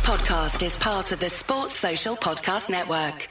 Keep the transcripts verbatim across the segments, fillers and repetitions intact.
podcast is part of the Sports Social Podcast Network.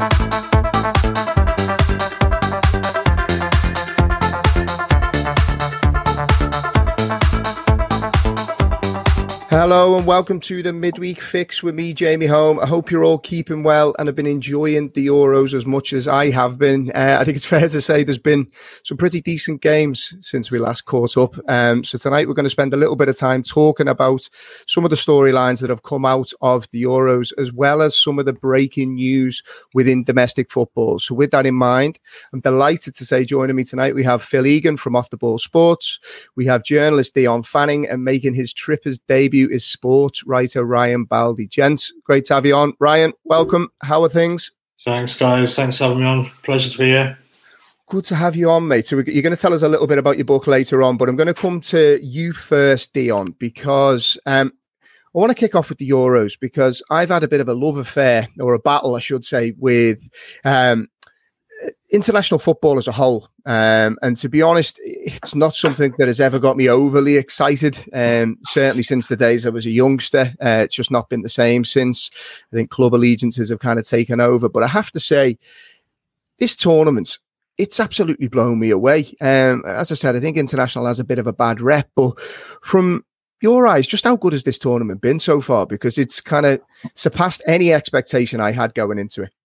Hello and welcome to the Midweek Fix with me, Jamie Home. I hope you're all keeping well and have been enjoying the Euros as much as I have been. Uh, I think it's fair to say there's been some pretty decent games since we last caught up. Um, so tonight we're going to spend a little bit of time talking about some of the storylines that have come out of the Euros, as well as some of the breaking news within domestic football. So with that in mind, I'm delighted to say joining me tonight we have Phil Egan from Off the Ball Sports. We have journalist Dion Fanning, and making his Trippers debut is sports writer Ryan Baldy. Gents, great to have you on. Ryan, welcome. How are things? Thanks, guys. Thanks for having me on. Pleasure to be here. Good to have you on, mate. So you're going to tell us a little bit about your book later on, but I'm going to come to you first, Dion, because um, I want to kick off with the Euros, because I've had a bit of a love affair, or a battle, I should say, with um, international football as a whole. Um, and to be honest, it's not something that has ever got me overly excited. Um, certainly since the days I was a youngster, uh, it's just not been the same since. I think club allegiances have kind of taken over. But I have to say, this tournament, it's absolutely blown me away. Um, as I said, I think international has a bit of a bad rep. But from your eyes, just how good has this tournament been so far? Because it's kind of surpassed any expectation I had going into it.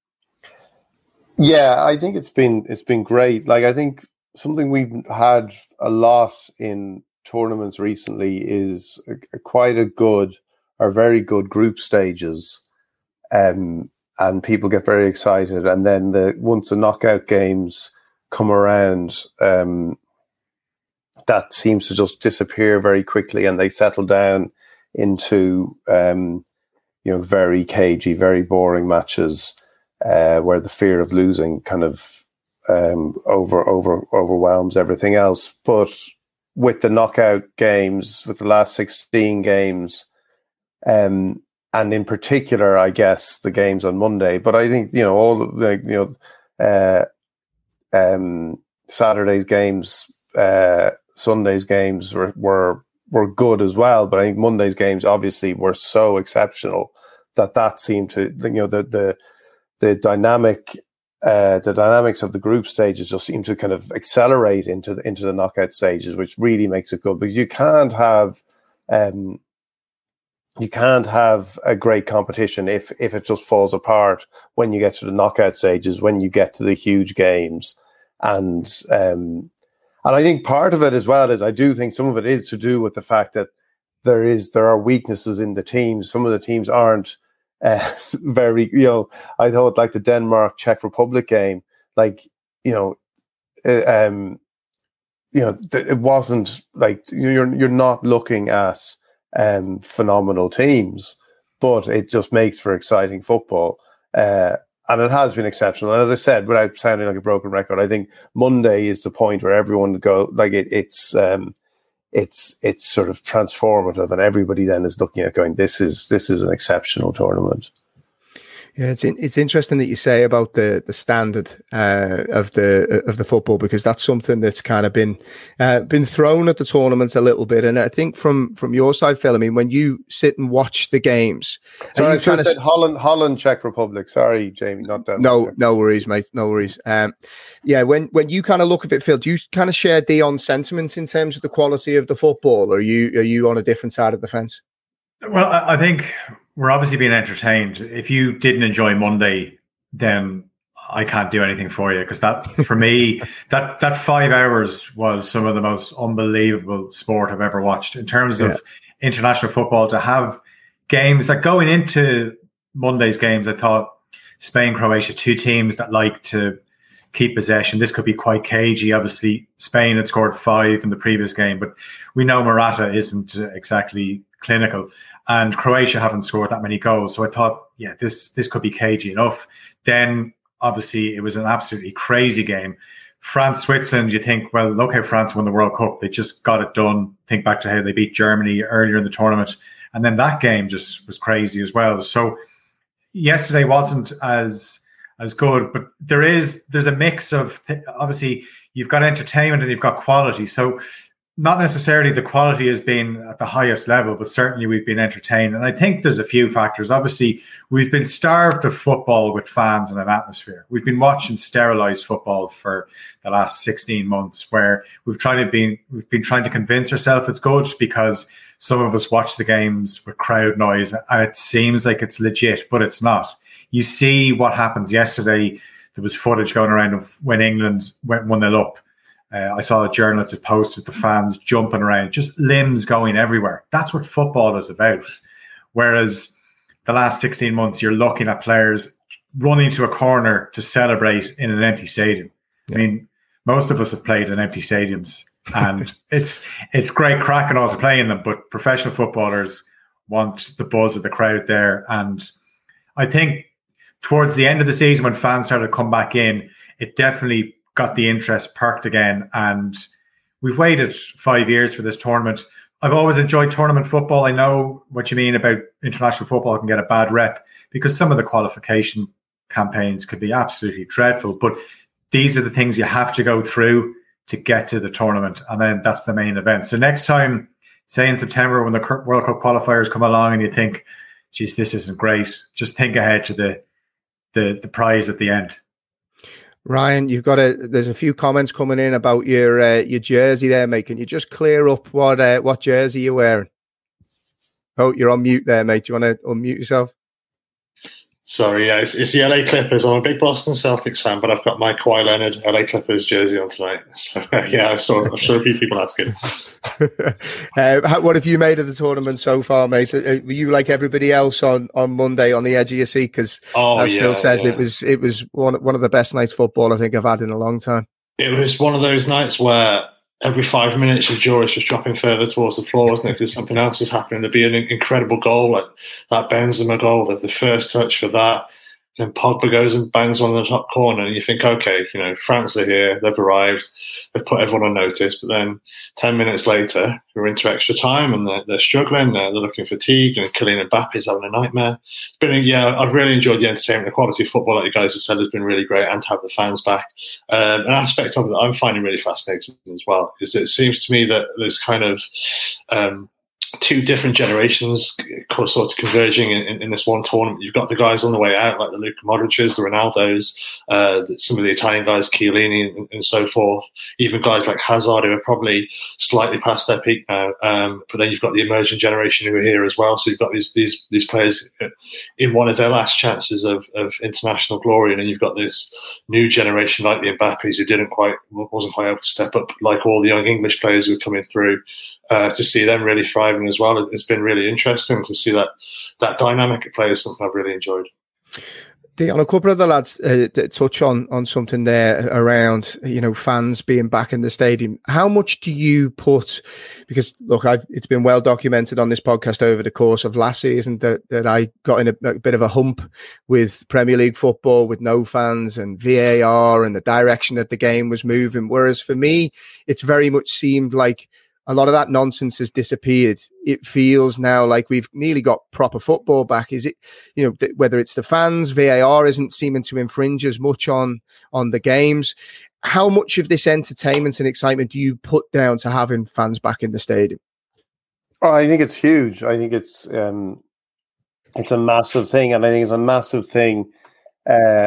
Yeah, I think it's been it's been great. Like, I think something we've had a lot in tournaments recently is a, a quite a good or very good group stages, um, and people get very excited. And then the once the knockout games come around, um, that seems to just disappear very quickly, and they settle down into um, you know very cagey, very boring matches. Uh, where the fear of losing kind of um, over over overwhelms everything else. But with the knockout games, with the last sixteen games, um, and in particular, I guess the games on Monday. But I think you know all the you know uh, um, Saturday's games, uh, Sunday's games were, were were good as well. But I think Monday's games obviously were so exceptional that that seemed to you know the the The dynamic, uh, the dynamics of the group stages just seem to kind of accelerate into the into the knockout stages, which really makes it good. Because you can't have, um, you can't have a great competition if if it just falls apart when you get to the knockout stages, when you get to the huge games, and um, and I think part of it as well is I do think some of it is to do with the fact that there is there are weaknesses in the teams. Some of the teams aren't. Uh, very, you know, I thought like the Denmark Czech Republic game, like, you know, uh, um, you know, th- it wasn't like you're you're not looking at um, phenomenal teams, but it just makes for exciting football, uh, and it has been exceptional. And as I said, without sounding like a broken record, I think Monday is the point where everyone go like it, it's. Um, It's it's sort of transformative, and everybody then is looking at going, this is this is an exceptional tournament. Yeah, it's in, it's interesting that you say about the the standard uh, of the of the football, because that's something that's kind of been uh, been thrown at the tournament a little bit. And I think from from your side, Phil, I mean, when you sit and watch the games, sorry, I should have said Holland, Holland, Czech Republic. Sorry, Jamie, not Denmark. No, no worries, mate. No worries. Um, yeah, when when you kind of look at it, Phil, do you kind of share Dion's sentiments in terms of the quality of the football, or are you are you on a different side of the fence? Well, I, I think we're obviously being entertained. If you didn't enjoy Monday, then I can't do anything for you, because that, for me, that that five hours was some of the most unbelievable sport I've ever watched in terms of yeah. international football. To have games that going into Monday's games, I thought Spain, Croatia, two teams that like to keep possession. This could be quite cagey. Obviously, Spain had scored five in the previous game, but we know Morata isn't exactly clinical, and Croatia haven't scored that many goals. So I thought, yeah, this this could be cagey enough. Then, obviously, it was an absolutely crazy game. France, Switzerland, you think, well, look how France won the World Cup. They just got it done. Think back to how they beat Germany earlier in the tournament. And then that game just was crazy as well. So yesterday wasn't as as good, but there is there's a mix of th- obviously you've got entertainment and you've got quality. So not necessarily the quality has been at the highest level, but certainly we've been entertained. And I think there's a few factors. Obviously, we've been starved of football with fans and an atmosphere. We've been watching sterilized football for the last sixteen months, where we've tried to be, we've been trying to convince ourselves it's good because some of us watch the games with crowd noise and it seems like it's legit, but it's not. You see what happens yesterday. There was footage going around of when England went one nil up. Uh, I saw a journalist had posted the fans jumping around, just limbs going everywhere. That's what football is about. Whereas the last sixteen months, you're looking at players running to a corner to celebrate in an empty stadium. Yeah. I mean, most of us have played in empty stadiums, and it's it's great crack and all to play in them, but professional footballers want the buzz of the crowd there. And I think towards the end of the season, when fans started to come back in, it definitely got the interest perked again. And we've waited five years for this tournament. I've always enjoyed tournament football. I know what you mean about international football can get a bad rep because some of the qualification campaigns could be absolutely dreadful. But these are the things you have to go through to get to the tournament. And then that's the main event. So next time, say in September, when the World Cup qualifiers come along and you think, geez, this isn't great, just think ahead to the the, the prize at the end. Ryan, you've got a. There's a few comments coming in about your uh, your jersey there, mate. Can you just clear up what uh, what jersey you're wearing? Oh, you're on mute there, mate. Do you want to unmute yourself? Sorry, yeah, it's, it's the L A Clippers. I'm a big Boston Celtics fan, but I've got my Kawhi Leonard L A Clippers jersey on tonight. So uh, yeah, I saw. I'm sure a few people asking. uh, how, what have you made of the tournament so far, mate? Were you like everybody else on, on Monday on the edge of your seat? Because oh, as yeah, Phil says, yeah. it was it was one one of the best nights football I think I've had in a long time. It was one of those nights where every five minutes your jaw is just dropping further towards the floor, wasn't it? Because something else was happening. There'd be an incredible goal, like that Benzema goal, the first touch for that. Then Pogba goes and bangs one in the top corner, and you think, okay, you know, France are here, they've arrived, they've put everyone on notice. But then ten minutes later, we're into extra time, and they're, they're struggling, they're, they're looking fatigued, and Kylian Mbappe's having a nightmare. It's been, yeah, I've really enjoyed the entertainment. The quality of football, like you guys have said, has been really great, and to have the fans back. Um, an aspect of it that I'm finding really fascinating as well is it seems to me that there's kind of um, two different generations sort of converging in, in, in this one tournament. You've got the guys on the way out, like the Luka Modric's, the Ronaldo's, uh, some of the Italian guys, Chiellini and, and so forth. Even guys like Hazard, who are probably slightly past their peak now. Um, but then you've got the emerging generation who are here as well. So you've got these these these players in one of their last chances of, of international glory, and then you've got this new generation like the Mbappes who didn't quite wasn't quite able to step up, like all the young English players who are coming through. Uh, to see them really thriving as well, it's been really interesting to see that that dynamic at play is something I've really enjoyed. Dion, a couple of the lads uh, touch on on something there around, you know, fans being back in the stadium. How much do you put? Because look, I've, it's been well documented on this podcast over the course of last season that that I got in a, a bit of a hump with Premier League football, with no fans and V A R and the direction that the game was moving. Whereas for me, it's very much seemed like a lot of that nonsense has disappeared. It feels now like we've nearly got proper football back. Is it, you know, th- whether it's the fans, V A R isn't seeming to infringe as much on, on the games. How much of this entertainment and excitement do you put down to having fans back in the stadium? Oh, I think it's huge. I think it's, um, it's a massive thing. And I think it's a massive thing, uh,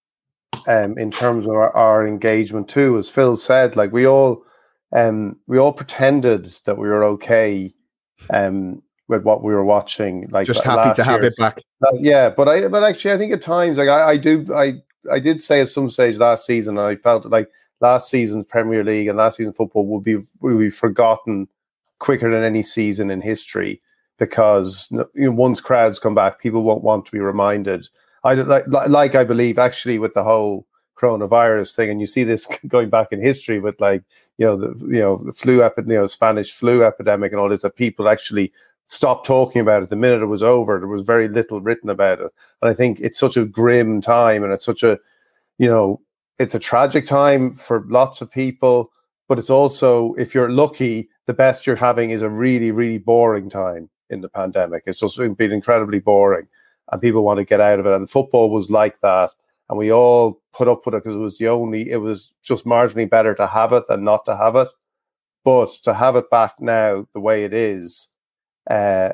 um, in terms of our, our engagement too. As Phil said, like we all, Um, we all pretended that we were okay um, with what we were watching. Like just happy to have it back. Uh, yeah, but I, but actually, I think at times, like I, I do, I, I did say at some stage last season, and I felt like last season's Premier League and last season's football would be would be forgotten quicker than any season in history because you know, once crowds come back, people won't want to be reminded. I like, like I believe actually with the whole coronavirus thing, and you see this going back in history with like you know the you know the flu epi- you know Spanish flu epidemic and all this, that people actually stopped talking about it the minute it was over. There was very little written about it, and I think it's such a grim time, and it's such a you know it's a tragic time for lots of people, but it's also, if you're lucky, the best you're having is a really really boring time in the pandemic. It's just been incredibly boring, and people want to get out of it, and football was like that. And we all put up with it because it was the only, it was just marginally better to have it than not to have it. But to have it back now the way it is, uh,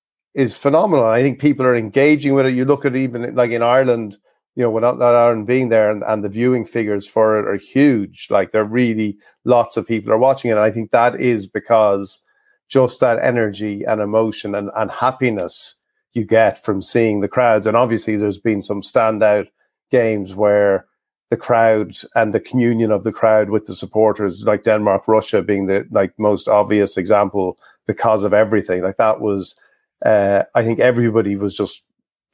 is phenomenal. I think people are engaging with it. You look at even like in Ireland, you know, without not Ireland being there, and, and the viewing figures for it are huge. Like there really lots of people are watching it. And I think that is because just that energy and emotion and, and happiness you get from seeing the crowds. And obviously there's been some standout games where the crowd and the communion of the crowd with the supporters, like Denmark, Russia being the like most obvious example because of everything. Like that was, uh, I think everybody was just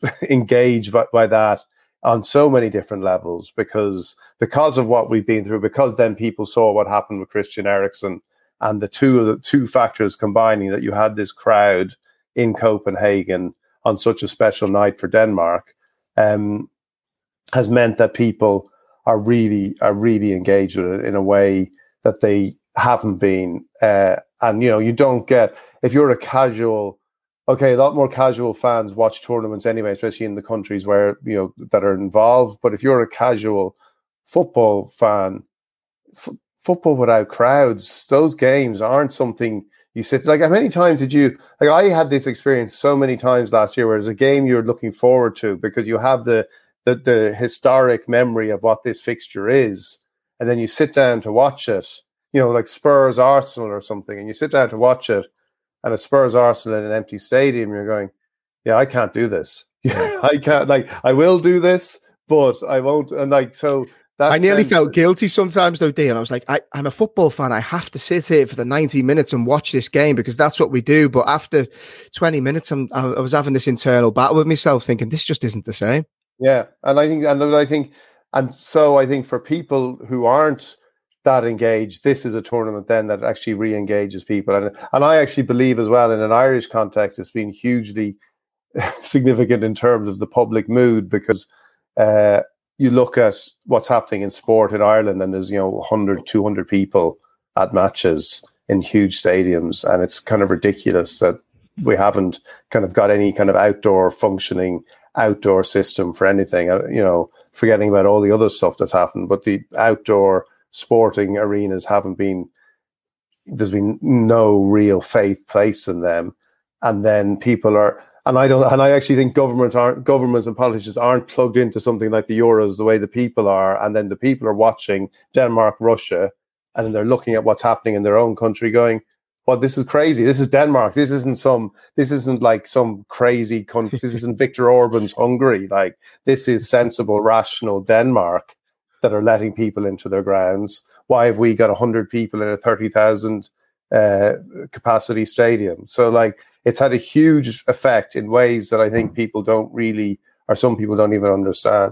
engaged by, by that on so many different levels because because of what we've been through, because then people saw what happened with Christian Eriksen, and the two of the two factors combining that you had this crowd in Copenhagen on such a special night for Denmark, um, has meant that people are really are really engaged with it in a way that they haven't been. Uh, and you know, you don't get, if you're a casual, okay, a lot more casual fans watch tournaments anyway, especially in the countries where, you know, that are involved. But if you're a casual football fan, f- football without crowds, those games aren't something you sit, like how many times did you, like I had this experience so many times last year where it's a game you're looking forward to because you have the, the, the historic memory of what this fixture is. And then you sit down to watch it, you know, like Spurs Arsenal or something, and you sit down to watch it and it's Spurs Arsenal in an empty stadium. You're going, yeah, I can't do this. Yeah, I can't, like, I will do this, but I won't. And like, so that I nearly sense- felt guilty sometimes though, Dean. I was like, I, I'm a football fan. I have to sit here for the ninety minutes and watch this game because that's what we do. But after twenty minutes, I'm, I was having this internal battle with myself thinking this just isn't the same. Yeah. And I think, and I think, and so I think for people who aren't that engaged, this is a tournament then that actually re-engages people. And, and I actually believe as well in an Irish context, it's been hugely significant in terms of the public mood because, uh, you look at what's happening in sport in Ireland and there's, you know, one hundred, two hundred people at matches in huge stadiums. And it's kind of ridiculous that we haven't kind of got any kind of outdoor functioning outdoor system for anything, you know, forgetting about all the other stuff that's happened. But the outdoor sporting arenas haven't been, there's been no real faith placed in them. And then people are, And I don't, and I actually think government aren't, governments and politicians aren't plugged into something like the Euros the way the people are. And then the people are watching Denmark, Russia, and then they're looking at what's happening in their own country, going, "Well, this is crazy. This is Denmark. This isn't some. This isn't like some crazy country. This isn't Viktor Orban's Hungary. Like this is sensible, rational Denmark that are letting people into their grounds. Why have we got a hundred people in a thirty thousand uh, capacity stadium? So like." It's had a huge effect in ways that I think people don't really, or some people don't even understand.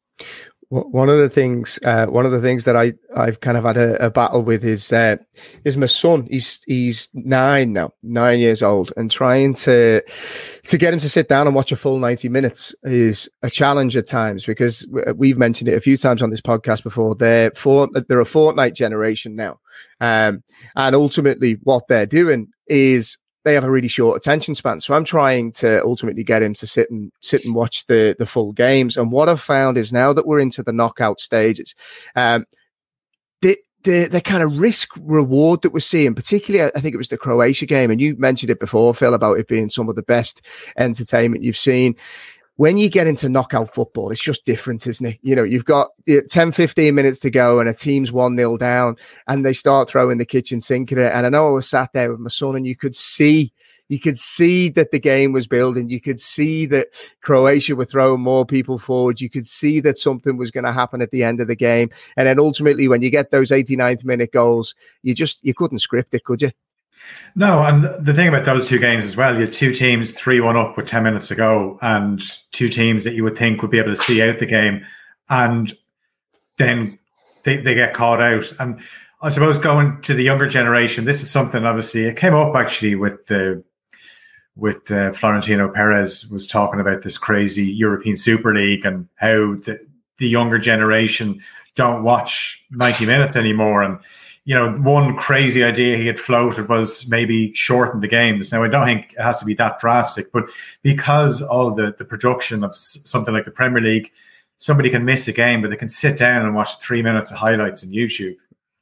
One of the things, uh, one of the things that I I've kind of had a, a battle with is uh, is my son. He's he's nine now, nine years old, and trying to to get him to sit down and watch a full ninety minutes is a challenge at times because we've mentioned it a few times on this podcast before. They're for they're a Fortnite generation now, um, and ultimately what they're doing is they have a really short attention span. So I'm trying to ultimately get him to sit and sit and watch the, the full games. And what I've found is now that we're into the knockout stages, um, the, the, the kind of risk reward that we're seeing, particularly, I think it was the Croatia game. And you mentioned it before, Phil, about it being some of the best entertainment you've seen. When you get into knockout football, it's just different, isn't it? You know, you've got ten, fifteen minutes to go and a team's one nil down and they start throwing the kitchen sink at it. And I know I was sat there with my son and you could see, you could see that the game was building. You could see that Croatia were throwing more people forward. You could see that something was going to happen at the end of the game. And then ultimately, when you get those eighty-ninth minute goals, you just, you couldn't script it, could you? No, and the thing about those two games as well, you had two teams three one up with ten minutes to go and two teams that you would think would be able to see out the game, and then they, they get caught out. And I suppose going to the younger generation, this is something, obviously, it came up actually with the with uh, Florentino Perez was talking about this crazy European Super League and how the, the younger generation don't watch ninety minutes anymore. And you know, one crazy idea he had floated was maybe shorten the games. Now, I don't think it has to be that drastic, but because all the, the production of something like the Premier League, somebody can miss a game, but they can sit down and watch three minutes of highlights on YouTube.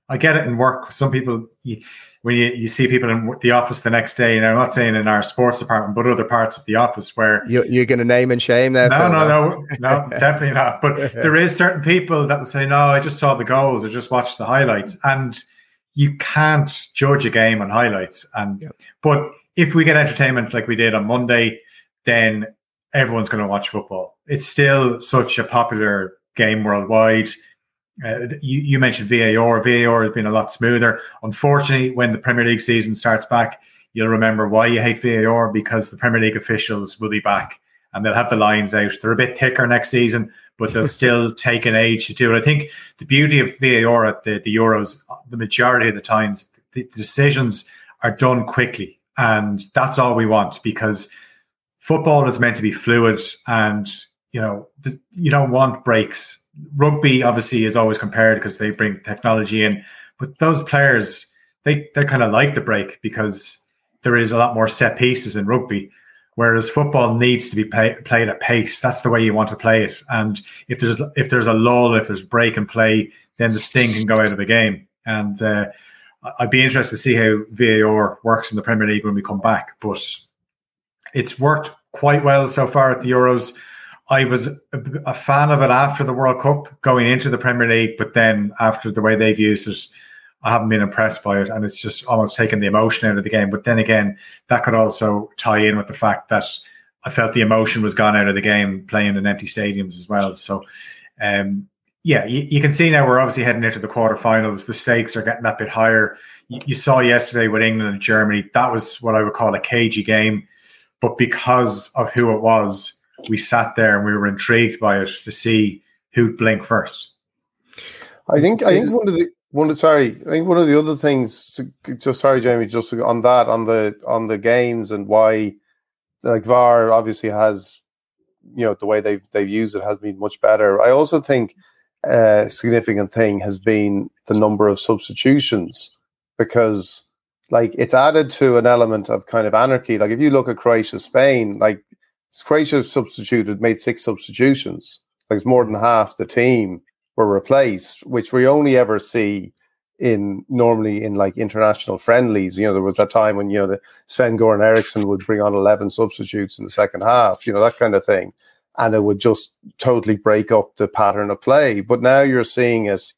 I get it in work. Some people, you, when you, you see people in the office the next day, and I'm not saying in our sports department, but other parts of the office where you're, you're going to name and shame there. No, Phil, no, no, no, definitely not. But there is certain people that will say, "No, I just saw the goals. I just watched the highlights," and you can't judge a game on highlights. And yep. But if we get entertainment like we did on Monday, then everyone's going to watch football. It's still such a popular game worldwide. Uh, you, you mentioned V A R. V A R has been a lot smoother. Unfortunately, when the Premier League season starts back, you'll remember why you hate V A R, because the Premier League officials will be back and they'll have the lines out. They're a bit thicker next season, but they'll still take an age to do it. I think the beauty of V A R at the, the Euros, the majority of the times, the, the decisions are done quickly. And that's all we want, because football is meant to be fluid, and, you know, the, you don't want breaks. Rugby obviously is always compared because they bring technology in, but those players, they, they kind of like the break because there is a lot more set pieces in rugby, whereas football needs to be pay, played at pace. That's the way you want to play it. And if there's if there's a lull, if there's break and play, then the sting can go out of the game. And uh, I'd be interested to see how V A R works in the Premier League when we come back. But it's worked quite well so far at the Euros. I was a, a fan of it after the World Cup going into the Premier League, but then after the way they've used it, I haven't been impressed by it, and it's just almost taken the emotion out of the game. But then again, that could also tie in with the fact that I felt the emotion was gone out of the game playing in empty stadiums as well. So, um, yeah, you, you can see now we're obviously heading into the quarterfinals. The stakes are getting that bit higher. You, you saw yesterday with England and Germany, that was what I would call a cagey game. But because of who it was, we sat there and we were intrigued by it to see who'd blink first. I think I think one of the one of, sorry, I think one of the other things to, just sorry, Jamie, just on that, on the on the games and why, like, V A R obviously has, you know, the way they've they've used it has been much better. I also think a significant thing has been the number of substitutions, because, like, it's added to an element of kind of anarchy. Like, if you look at Croatia, Spain, like, Croatia substituted, made six substitutions. Like, it's more than half the team were replaced, which we only ever see in normally in like international friendlies. You know, there was that time when, you know, the Sven-Goran Eriksson would bring on eleven substitutes in the second half, you know, that kind of thing. And it would just totally break up the pattern of play. But now you're seeing it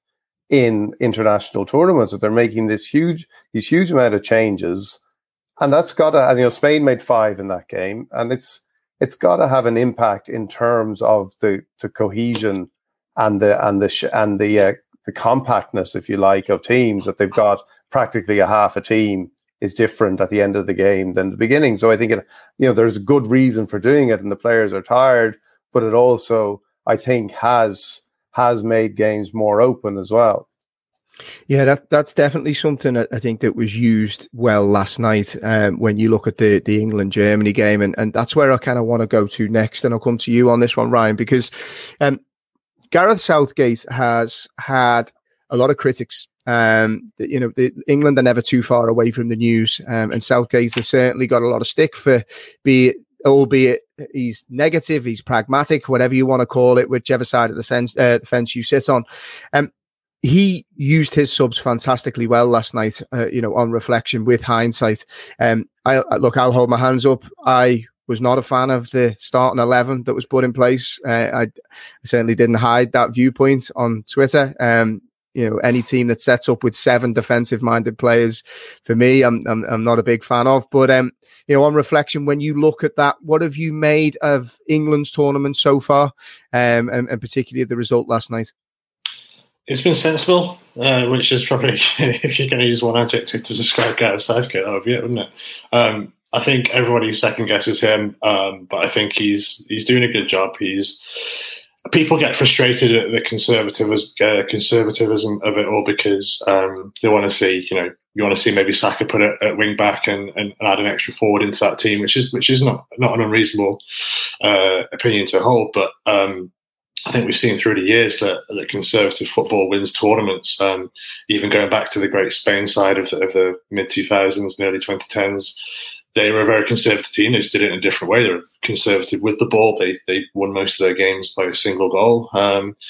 in international tournaments, that they're making this huge, these huge amount of changes. And that's got to, and, you know, Spain made five in that game, and it's, it's got to have an impact in terms of the, the cohesion and the and the and the uh, the compactness, if you like, of teams, that they've got practically a half a team is different at the end of the game than the beginning. So I think it, you know, there's a good reason for doing it, and the players are tired, but it also, I think, has has made games more open as well. Yeah, that that's definitely something that I think that was used well last night um, when you look at the, the England-Germany game. And, and that's where I kind of want to go to next. And I'll come to you on this one, Ryan, because um, Gareth Southgate has had a lot of critics. Um, the, you know, the, England are never too far away from the news. Um, and Southgate has certainly got a lot of stick for, be it, albeit he's negative, he's pragmatic, whatever you want to call it, whichever side of the, sense, uh, the fence you sit on. Um, He used his subs fantastically well last night, uh, you know, on reflection with hindsight. Um, I, I look, I'll hold my hands up. I was not a fan of the starting eleven that was put in place. Uh, I, I certainly didn't hide that viewpoint on Twitter. Um, you know, any team that sets up with seven defensive-minded players, for me, I'm, I'm I'm not a big fan of. But um, you know, on reflection, when you look at that, what have you made of England's tournament so far, um, and, and particularly the result last night? It's been sensible, uh, which is probably, if you're going to use one adjective to describe Gareth Southgate, that would be it, wouldn't it? Um, I think everybody second guesses him, um, but I think he's he's doing a good job. He's people get frustrated at the conservatism uh, conservatism of it all, because um, they want to see, you know, you want to see maybe Saka put it at wing back and, and, and add an extra forward into that team, which is which is not not an unreasonable uh, opinion to hold, but. Um, I think we've seen through the years that, that conservative football wins tournaments. Um, even going back to the great Spain side of, of the mid two thousands and early twenty tens, they were a very conservative team. They just did it in a different way. They were conservative with the ball. They they won most of their games by a single goal. Um,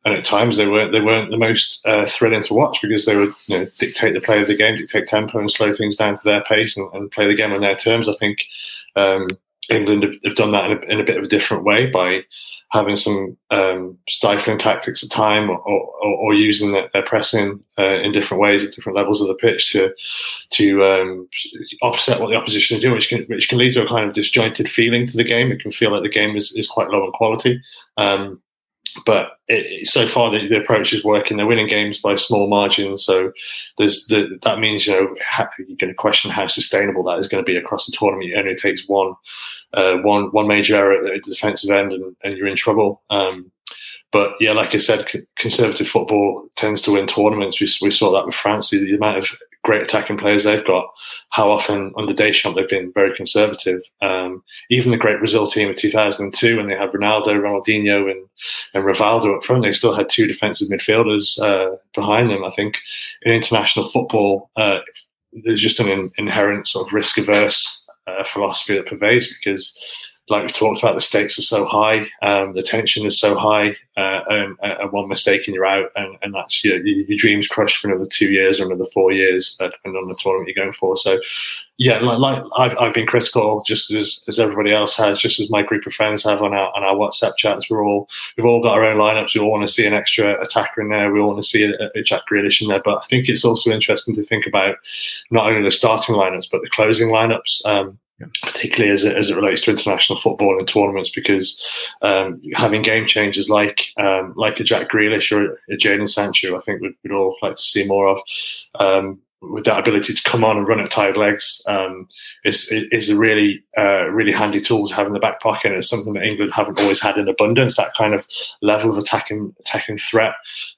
and at times they weren't they weren't the most uh, thrilling to watch because they would you know, dictate the play of the game, dictate tempo, and slow things down to their pace and, and play the game on their terms. I think um, England have, have done that in a, in a bit of a different way by having some um, stifling tactics at time, or, or, or using their, their pressing uh, in different ways at different levels of the pitch to to um, offset what the opposition is doing, which can which can lead to a kind of disjointed feeling to the game. It can feel like the game is, is quite low in quality. Um, But it, so far, the, the approach is working. They're winning games by small margins. So there's the, that means you know how, you're going to question how sustainable that is going to be across the tournament. It only takes one uh, one one major error at the defensive end, and, and you're in trouble. Um, but yeah, like I said, c- conservative football tends to win tournaments. We we saw that with France. The, the amount of great attacking players they've got. How often under Deschamps they've been very conservative. Um, even the great Brazil team of two thousand two, when they had Ronaldo, Ronaldinho, and and Rivaldo up front, they still had two defensive midfielders uh, behind them. I think in international football, uh, there's just an in, inherent sort of risk-averse uh, philosophy that pervades because, like we've talked about, the stakes are so high, um, the tension is so high, uh, and, and one mistake and you're out, and, and that's your, your dreams crushed for another two years or another four years, uh, depending on the tournament you're going for. So, yeah, like, like I've, I've been critical, just as, as everybody else has, just as my group of friends have on our on our WhatsApp chats. We're all we've all got our own lineups. We all want to see an extra attacker in there. We all want to see a, a Jack Grealish in there. But I think it's also interesting to think about not only the starting lineups but the closing lineups. Um, particularly as it, as it relates to international football and tournaments, because um, having game changers like um, like a Jack Grealish or a Jadon Sancho, I think we'd, we'd all like to see more of. Um, with that ability to come on and run at tired legs, um, is is a really uh, really handy tool to have in the back pocket. And it's something that England haven't always had in abundance. That kind of level of attacking attacking threat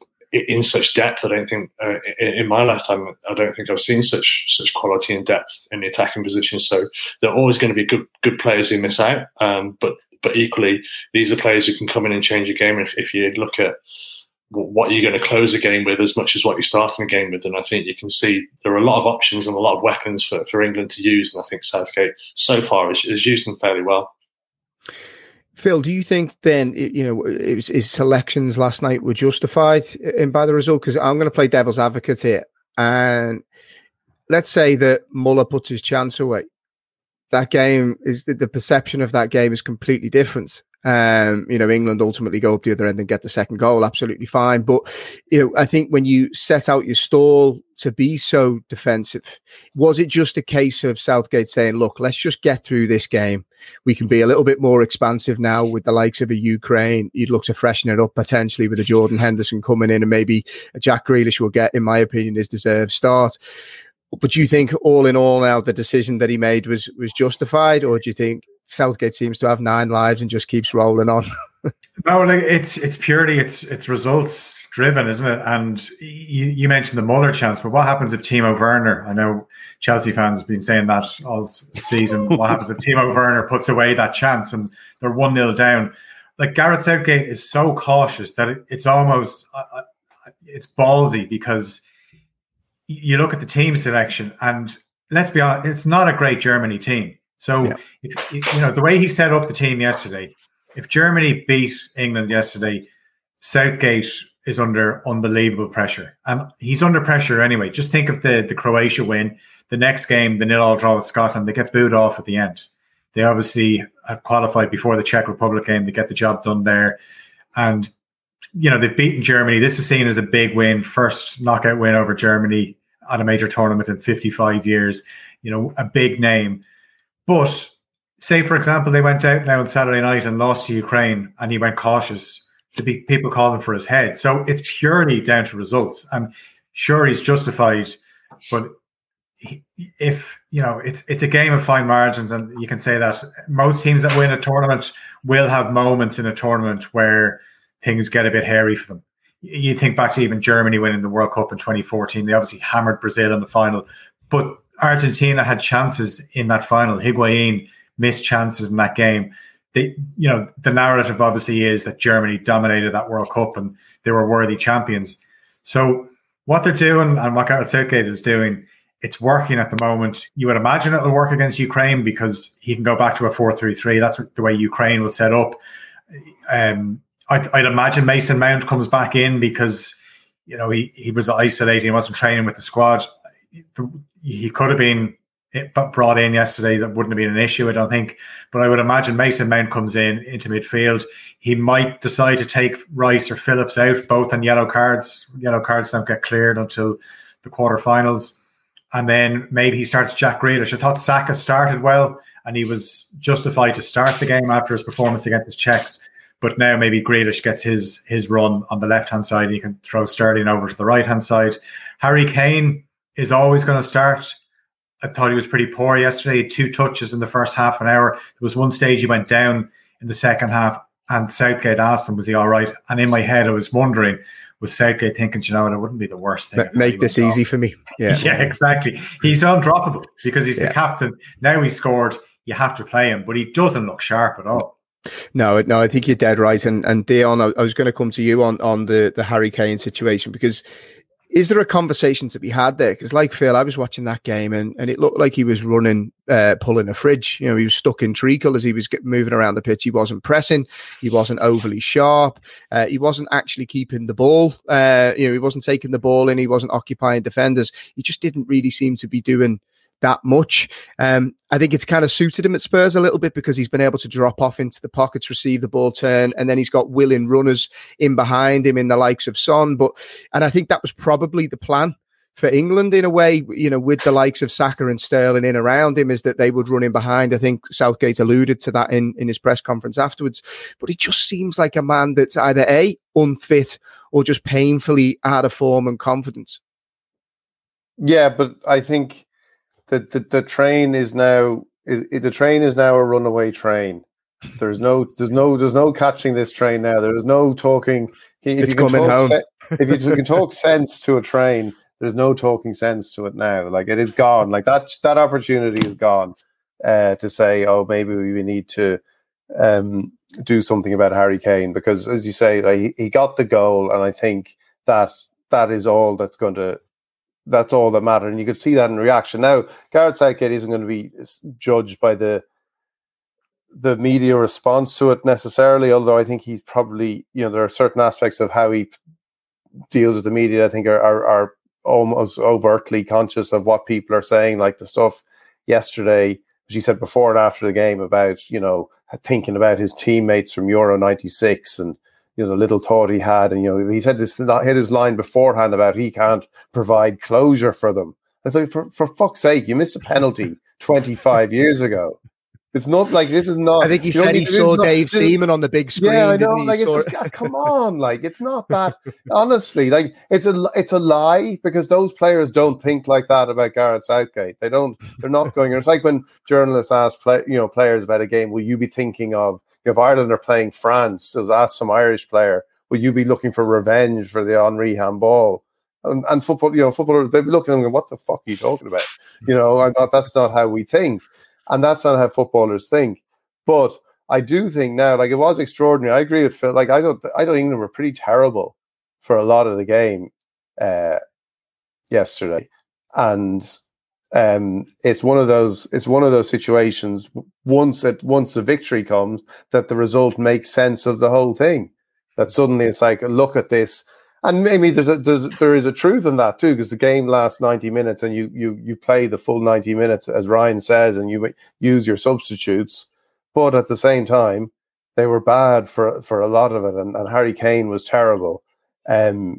in such depth, I don't think uh, in my lifetime, I don't think I've seen such such quality and depth in the attacking position. So there are always going to be good good players who miss out, um, but but equally, these are players who can come in and change a game. If, if you look at what you're going to close a game with as much as what you're starting a game with, then I think you can see there are a lot of options and a lot of weapons for, for England to use. And I think Southgate so far has, has used them fairly well. Phil, do you think then, you know, his, his selections last night were justified in by the result? Because I'm going to play devil's advocate here. And let's say that Muller puts his chance away. That game is the, the perception of that game is completely different. Um, you know, England ultimately go up the other end and get the second goal. Absolutely fine. But, you know, I think when you set out your stall to be so defensive, was it just a case of Southgate saying, look, let's just get through this game. We can be a little bit more expansive now with the likes of a Ukraine. You'd look to freshen it up potentially with a Jordan Henderson coming in, and maybe a Jack Grealish will get, in my opinion, his deserved start. But do you think all in all now the decision that he made was was justified, or do you think Southgate seems to have nine lives and just keeps rolling on? No, like it's it's purely it's it's results driven, isn't it? And you, you mentioned the Muller chance, but what happens if Timo Werner? I know Chelsea fans have been saying that all season. What happens if Timo Werner puts away that chance and they're one nil down? Like Gareth Southgate is so cautious that it, it's almost uh, it's ballsy, because you look at the team selection, and let's be honest, it's not a great Germany team. So, yeah. if, you know, the way he set up the team yesterday, if Germany beat England yesterday, Southgate is under unbelievable pressure. And he's under pressure anyway. Just think of the, the Croatia win. The next game, the nil-all draw with Scotland, they get booed off at the end. They obviously have qualified before the Czech Republic game. They get the job done there. And, you know, they've beaten Germany. This is seen as a big win, first knockout win over Germany at a major tournament in fifty-five years. You know, a big name. But say, for example, they went out now on Saturday night and lost to Ukraine, and he went cautious. To be people calling for his head. So it's purely down to results. And sure, he's justified, but he, if you know, it's it's a game of fine margins, and you can say that most teams that win a tournament will have moments in a tournament where things get a bit hairy for them. You think back to even Germany winning the World Cup in twenty fourteen. They obviously hammered Brazil in the final, but Argentina had chances in that final. Higuain missed chances in that game. They, you know, the narrative obviously is that Germany dominated that World Cup and they were worthy champions. So what they're doing and what Gareth Southgate is doing, it's working at the moment. You would imagine it'll work against Ukraine because he can go back to a four three three. That's the way Ukraine was set up. Um, I'd, I'd imagine Mason Mount comes back in because, you know, he, he was isolated. He wasn't training with the squad. He could have been brought in yesterday. That wouldn't have been an issue, I don't think. But I would imagine Mason Mount comes in into midfield. He might decide to take Rice or Phillips out, both on yellow cards. Yellow cards don't get cleared until the quarterfinals. And then maybe he starts Jack Grealish. I thought Saka started well, and he was justified to start the game after his performance against the Czechs. But now maybe Grealish gets his his run on the left-hand side. He can throw Sterling over to the right-hand side. Harry Kane is always going to start. I thought he was pretty poor yesterday. He had two touches in the first half an hour. There was one stage he went down in the second half, and Southgate asked him, was he all right? And in my head, I was wondering, was Southgate thinking, you know, it wouldn't be the worst thing. Make this easy off. for me. Yeah, yeah, exactly. He's undroppable because he's yeah. the captain. Now he scored. You have to play him, but he doesn't look sharp at all. No, no, I think you're dead right. And and Dion, I, I was going to come to you on on the the Harry Kane situation, because is there a conversation to be had there? Because like Phil, I was watching that game and, and it looked like he was running, uh, pulling a fridge. You know, he was stuck in treacle as he was get, moving around the pitch. He wasn't pressing. He wasn't overly sharp. Uh, he wasn't actually keeping the ball. Uh, you know, he wasn't taking the ball in. He wasn't occupying defenders. He just didn't really seem to be doing that much. Um, I think it's kind of suited him at Spurs a little bit because he's been able to drop off into the pockets, receive the ball, turn, and then he's got willing runners in behind him in the likes of Son. But and I think that was probably the plan for England in a way, you know, with the likes of Saka and Sterling in around him, is that they would run in behind. I think Southgate alluded to that in, in his press conference afterwards. But it just seems like a man that's either A, unfit, or just painfully out of form and confidence. Yeah, but I think The, the the train is now it, it, the train is now a runaway train. There's no there's no there's no catching this train now. There is no talking. If it's you can coming talk home. Se- if you can talk sense to a train, there's no talking sense to it now. Like it is gone. Like that that opportunity is gone. Uh, to say, oh, maybe we need to um, do something about Harry Kane, because, as you say, like, he, he got the goal, and I think that that is all that's going to. That's all that mattered, and you could see that in reaction. Now, Gareth Southgate isn't going to be judged by the the media response to it necessarily, although I think he's probably, you know, there are certain aspects of how he deals with the media I think are, are, are almost overtly conscious of what people are saying, like the stuff yesterday, as he said before and after the game about, you know, thinking about his teammates from Euro ninety-six and, you know, little thought he had. And, you know, he said this, he had his line beforehand about he can't provide closure for them. I thought, for, for fuck's sake, you missed a penalty twenty-five years ago. It's not like this is not. I think he said he saw not, Dave Seaman on the big screen. Yeah, I know. He? Like, it's saw... just, come on, like, it's not that. Honestly, like, it's a it's a lie, because those players don't think like that about Gareth Southgate. They don't. They're not going. It's like when journalists ask play, you know, players about a game. Will you be thinking of, if Ireland are playing France? Does ask some Irish player, will you be looking for revenge for the Henry handball? And, and football, you know, footballers, they'd be looking at them going, what the fuck are you talking about? You know, I'm not, that's not how we think. And that's not how footballers think. But I do think now, like, it was extraordinary. I agree with Phil. Like, I don't, I don't England were pretty terrible for a lot of the game uh, yesterday. And um, it's one of those, it's one of those situations, once it, once the victory comes, that the result makes sense of the whole thing. That suddenly it's like, look at this. And maybe there's a, there's, there is a truth in that too, because the game lasts ninety minutes and you you you play the full ninety minutes, as Ryan says, and you use your substitutes. But at the same time, they were bad for for a lot of it, and, and Harry Kane was terrible. Um,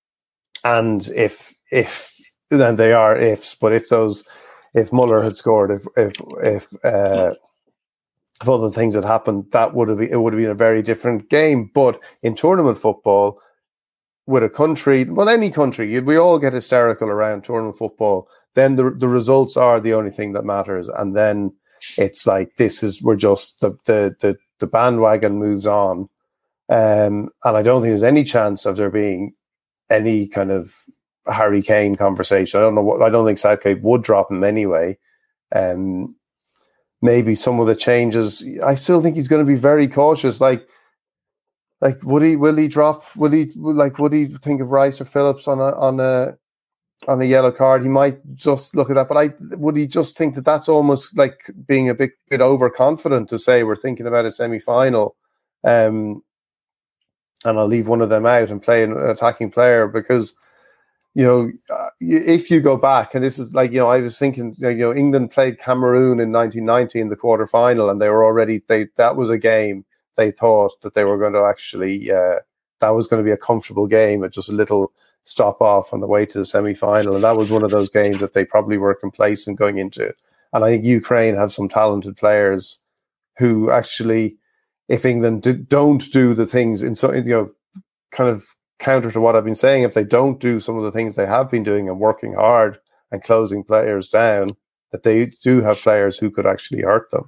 and if if then they are ifs, but if those if Muller had scored, if if if uh, if other things had happened, that would have been, it would have been a very different game. But in tournament football, with a country, well, any country, we all get hysterical around tournament football. Then the the results are the only thing that matters, and then it's like, this is, we're just the the the, the bandwagon moves on, um, and I don't think there's any chance of there being any kind of Harry Kane conversation. I don't know what. I don't think Southgate would drop him anyway. Um, maybe some of the changes. I still think he's going to be very cautious. Like. Like, would he? Will he drop? Will he? Like, would he think of Rice or Phillips on a on a on a yellow card? He might just look at that. But I would he just think that that's almost like being a bit bit overconfident to say we're thinking about a semi final. Um, and I'll leave one of them out and play an attacking player because, you know, uh, if you go back, and this is like, you know, I was thinking, you know, England played Cameroon in nineteen ninety in the quarterfinal, and they were already, they that was a game they thought that they were going to actually, uh, that was going to be a comfortable game at just a little stop off on the way to the semi-final. And that was one of those games that they probably were complacent going into. And I think Ukraine have some talented players who actually, if England do, don't do the things in so, you know, kind of counter to what I've been saying, if they don't do some of the things they have been doing and working hard and closing players down, that they do have players who could actually hurt them.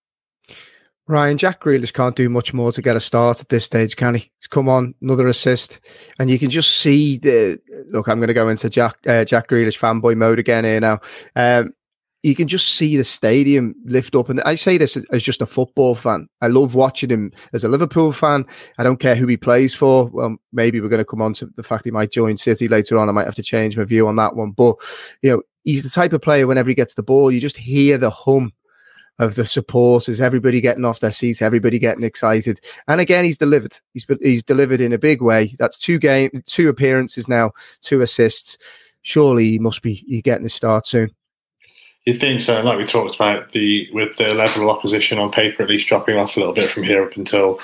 Ryan, Jack Grealish can't do much more to get a start at this stage, can he? He's come on, another assist, and you can just see the look. I'm going to go into Jack uh, Jack Grealish fanboy mode again here now. Um, you can just see the stadium lift up, and I say this as just a football fan. I love watching him as a Liverpool fan. I don't care who he plays for. Well, maybe we're going to come on to the fact he might join City later on. I might have to change my view on that one, but you know, he's the type of player. Whenever he gets the ball, you just hear the hum of the supporters, everybody getting off their seats, everybody getting excited. And again, he's delivered. He's he's delivered in a big way. That's two game, two appearances now, two assists. Surely he must be he getting his start soon. You think so? Like we talked about, the with the level of opposition on paper at least dropping off a little bit from here up until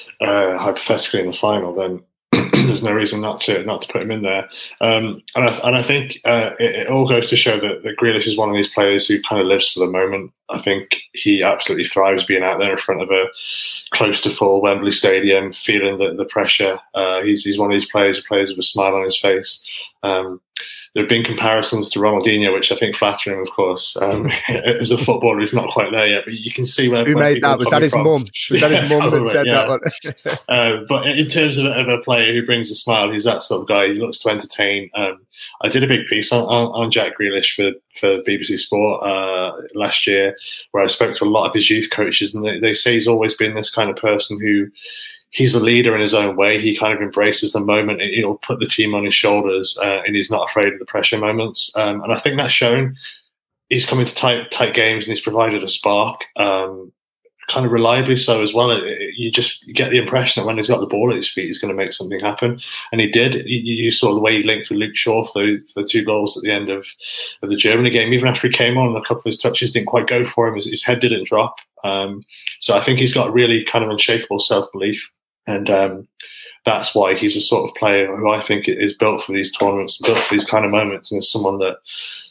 uh, hypothetically in the final, then there's no reason not to not to put him in there. Um, and I and I think uh, it, it all goes to show that, that Grealish is one of these players who kind of lives for the moment. I think he absolutely thrives being out there in front of a close to full Wembley Stadium, feeling the, the pressure. Uh, he's he's one of these players who plays with a smile on his face. Um, there have been comparisons to Ronaldinho, which I think flatter him, of course. Um, as a footballer, he's not quite there yet, but you can see where. Who where made that? Was that his from. mum? Was that his mum that said yeah. that one? uh, but in terms of, of a player who brings a smile, he's that sort of guy. He looks to entertain. Um, I did a big piece on, on, on Jack Grealish for, for B B C Sport uh, last year, where I spoke to a lot of his youth coaches, and they, they say he's always been this kind of person who. He's a leader in his own way. He kind of embraces the moment. He'll put the team on his shoulders, uh, and he's not afraid of the pressure moments. Um, and I think that's shown. He's come into tight, tight games, and he's provided a spark, um, kind of reliably so as well. It, it, you just you get the impression that when he's got the ball at his feet, he's going to make something happen, and he did. You, you saw the way he linked with Luke Shaw for the, for the two goals at the end of, of the Germany game. Even after he came on, a couple of his touches didn't quite go for him. His, his head didn't drop. Um, so I think he's got really kind of unshakable self-belief. And um, that's why he's a sort of player who I think is built for these tournaments, built for these kind of moments, and is someone that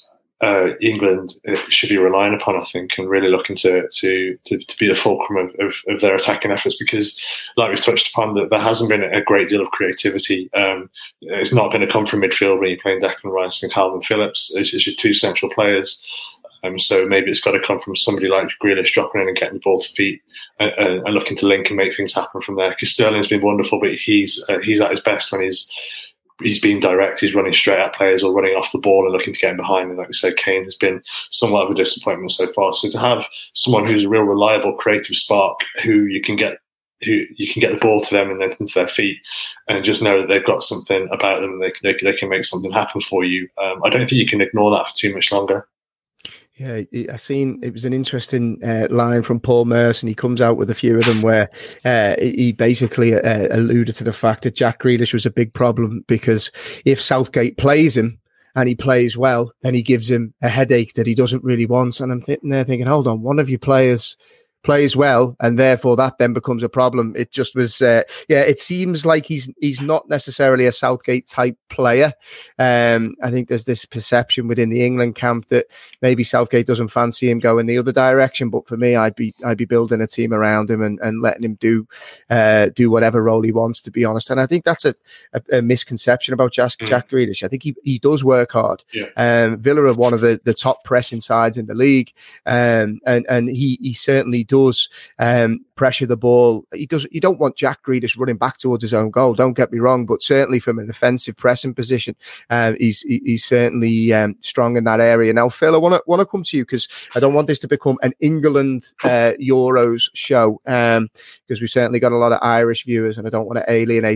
uh, England should be relying upon, I think, and really looking to to to, to be the fulcrum of, of, of their attacking efforts. Because, like we've touched upon, that there hasn't been a great deal of creativity. Um, it's not going to come from midfield when you're playing Declan Rice and Calvin Phillips as, as your two central players. Um, so maybe it's got to come from somebody like Grealish dropping in and getting the ball to feet and, and, and looking to link and make things happen from there. Because Sterling's been wonderful, but he's uh, he's at his best when he's he's being direct, he's running straight at players or running off the ball and looking to get in behind. And like we said, Kane has been somewhat of a disappointment so far. So to have someone who's a real reliable creative spark, who you can get who you can get the ball to them and then into their feet, and just know that they've got something about them and they can, they can, they can make something happen for you. Um, I don't think you can ignore that for too much longer. Yeah, I seen it was an interesting uh, line from Paul Merson. He comes out with a few of them where uh, he basically uh, alluded to the fact that Jack Grealish was a big problem because if Southgate plays him and he plays well, then he gives him a headache that he doesn't really want. And I'm sitting there thinking, hold on, one of your players plays well, and therefore that then becomes a problem. It just was, uh, yeah. It seems like he's he's not necessarily a Southgate type player. Um, I think there's this perception within the England camp that maybe Southgate doesn't fancy him going the other direction. But for me, I'd be I'd be building a team around him and, and letting him do uh, do whatever role he wants, to be honest. And I think that's a, a, a misconception about Jack, mm. Jack Grealish. I think he, he does work hard. Yeah. Um, Villa are one of the, the top pressing sides in the league, um, and and he he certainly does. does um, pressure the ball. He does. You don't want Jack Grealish running back towards his own goal. Don't get me wrong, but certainly from an offensive pressing position, um, he's he's certainly um, strong in that area. Now, Phil, I want to want to come to you because I don't want this to become an England uh, Euros show, um, because we've certainly got a lot of Irish viewers, and I don't want to alienate them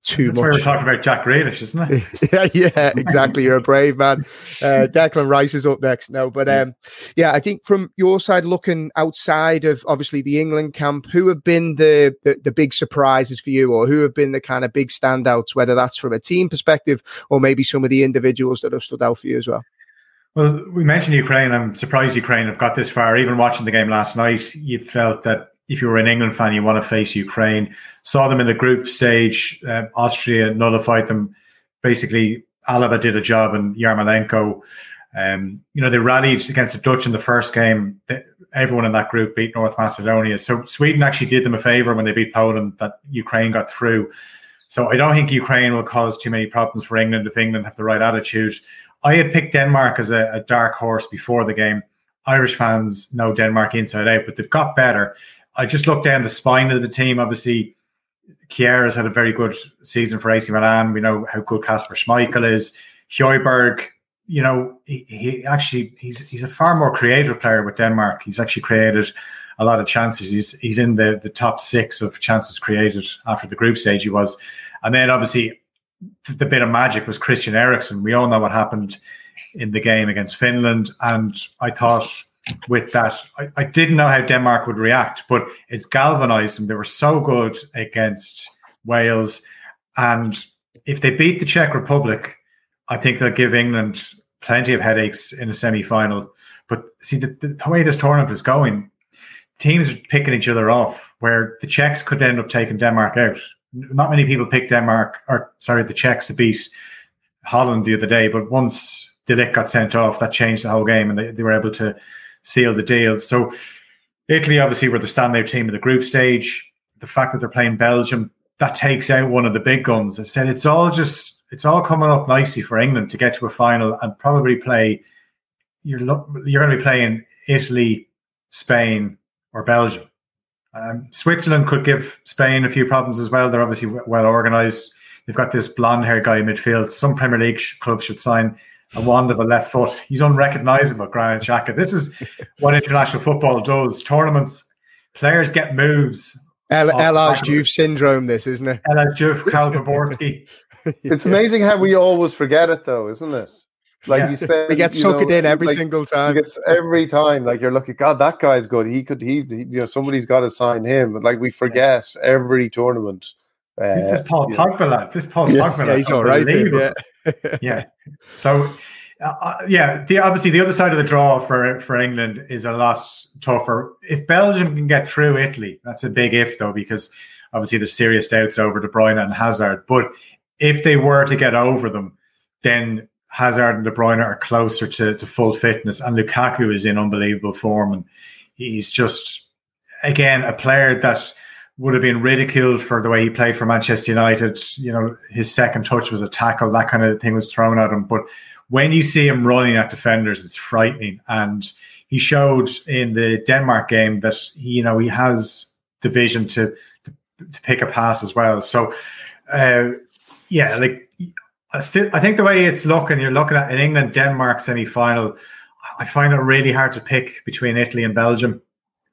too That's much. That's why we're talking about Jack Grealish, isn't it? yeah, yeah, exactly. You're a brave man. Uh, Declan Rice is up next. No, but um, yeah, I think from your side, looking outside of obviously the England camp, who have been the, the the big surprises for you, or who have been the kind of big standouts, whether that's from a team perspective or maybe some of the individuals that have stood out for you as well? Well, we mentioned Ukraine. I'm surprised Ukraine have got this far. Even watching the game last night, you felt that if you were an England fan, you want to face Ukraine. Saw them in the group stage. Uh, Austria nullified them. Basically, Alaba did a job and Yarmolenko. Um, you know, they rallied against the Dutch in the first game. Everyone in that group beat North Macedonia. So Sweden actually did them a favour when they beat Poland, that Ukraine got through. So I don't think Ukraine will cause too many problems for England if England have the right attitude. I had picked Denmark as a, a dark horse before the game. Irish fans know Denmark inside out, but they've got better. I just looked down the spine of the team. Obviously, Kjær has had a very good season for A C Milan. We know how good Kasper Schmeichel is. Højbjerg, you know, he, he actually he's he's a far more creative player with Denmark. He's actually created a lot of chances. He's he's in the, the top six of chances created after the group stage he was. And then obviously the bit of magic was Christian Eriksen. We all know what happened in the game against Finland. And I thought with that, I, I didn't know how Denmark would react, but it's galvanized them. They were so good against Wales. And if they beat the Czech Republic, I think they'll give England plenty of headaches in a semi-final. But see, the, the, the way this tournament is going, teams are picking each other off, where the Czechs could end up taking Denmark out. Not many people picked Denmark, or sorry, the Czechs to beat Holland the other day. But once De Ligt got sent off, that changed the whole game, and they, they were able to seal the deal. So Italy obviously were the standout team in the group stage. The fact that they're playing Belgium, that takes out one of the big guns. I said it's all just it's all coming up nicely for England to get to a final and probably play. You're you're going to be playing Italy, Spain, or Belgium. Um, Switzerland could give Spain a few problems as well. They're obviously w- well organised. They've got this blonde-haired guy in midfield. Some Premier League sh- clubs should sign a wand of a left foot. He's unrecognisable, Granit Xhaka. This is what international football does. Tournaments, players get moves. El Hadji Diouf syndrome, this, isn't it? El Hadji Diouf, Karl Poborski. It's amazing how we always forget it, though, isn't it? Like yeah. you spend, we get sucked in every like, single time. It's every time, like you're looking, God, that guy's good. He could, he's, he, you know, somebody's got to sign him. But like we forget yeah. every tournament. Uh, Who's this Paul Pogba lad? This Paul yeah, Pogba lad. Yeah, he's all right. Yeah. yeah. So, uh, yeah, the, obviously the other side of the draw for for England is a lot tougher. If Belgium can get through Italy, that's a big if though, because obviously there's serious doubts over De Bruyne and Hazard. But if they were to get over them, then Hazard and De Bruyne are closer to, to full fitness, and Lukaku is in unbelievable form, and he's just again a player that would have been ridiculed for the way he played for Manchester United. You know, his second touch was a tackle, that kind of thing was thrown at him. But when you see him running at defenders, it's frightening. And he showed in the Denmark game that he, you know, he has the vision to to, to pick a pass as well. So, uh, yeah, like. I, still, I think the way it's looking, you're looking at an England-Denmark semi-final, I find it really hard to pick between Italy and Belgium.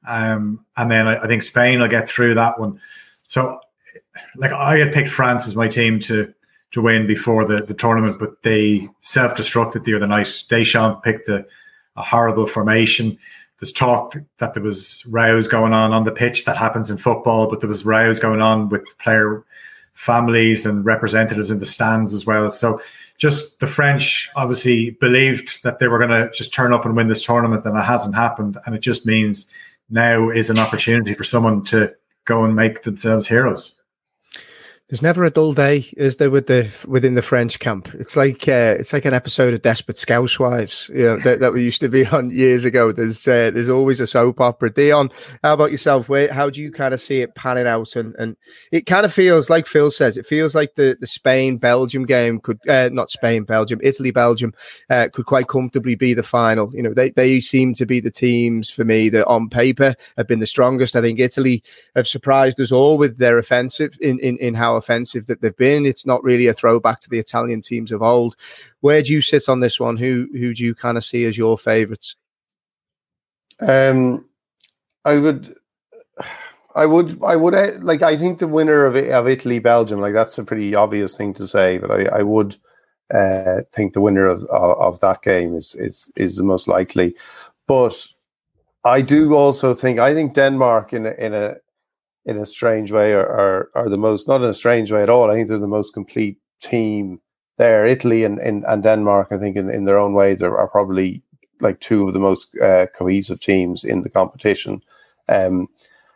Um, and then I, I think Spain will get through that one. So, like, I had picked France as my team to to win before the, the tournament, but they self-destructed the other night. Deschamps picked a, a horrible formation. There's talk that there was rows going on on the pitch. That happens in football, but there was rows going on with player families and representatives in the stands as well. So just the French obviously believed that they were going to just turn up and win this tournament, and it hasn't happened. And it just means now is an opportunity for someone to go and make themselves heroes. There's never a dull day, is there, with the within the French camp? It's like uh, it's like an episode of Desperate Scousewives, you know, that, that we used to be on years ago. There's uh, there's always a soap opera. Dion, how about yourself? Where how do you kind of see it panning out? And and it kind of feels like Phil says, it feels like the the Spain Belgium game could uh, not Spain Belgium Italy Belgium uh, could quite comfortably be the final. You know, they they seem to be the teams for me that on paper have been the strongest. I think Italy have surprised us all with their offensive in in in how offensive that they've been. It's not really a throwback to the Italian teams of old. Where do you sit on this one? Who who do you kind of see as your favourites? Um, I would, I would, I would uh, like. I think the winner of of Italy Belgium, like that's a pretty obvious thing to say, but I, I would uh, think the winner of, of of that game is is is the most likely. But I do also think I think Denmark in a, in a in a strange way are, are are the most, not in a strange way at all. I think they're the most complete team there. Italy and and, and Denmark, I think in, in their own ways, are, are probably like two of the most uh, cohesive teams in the competition. Um,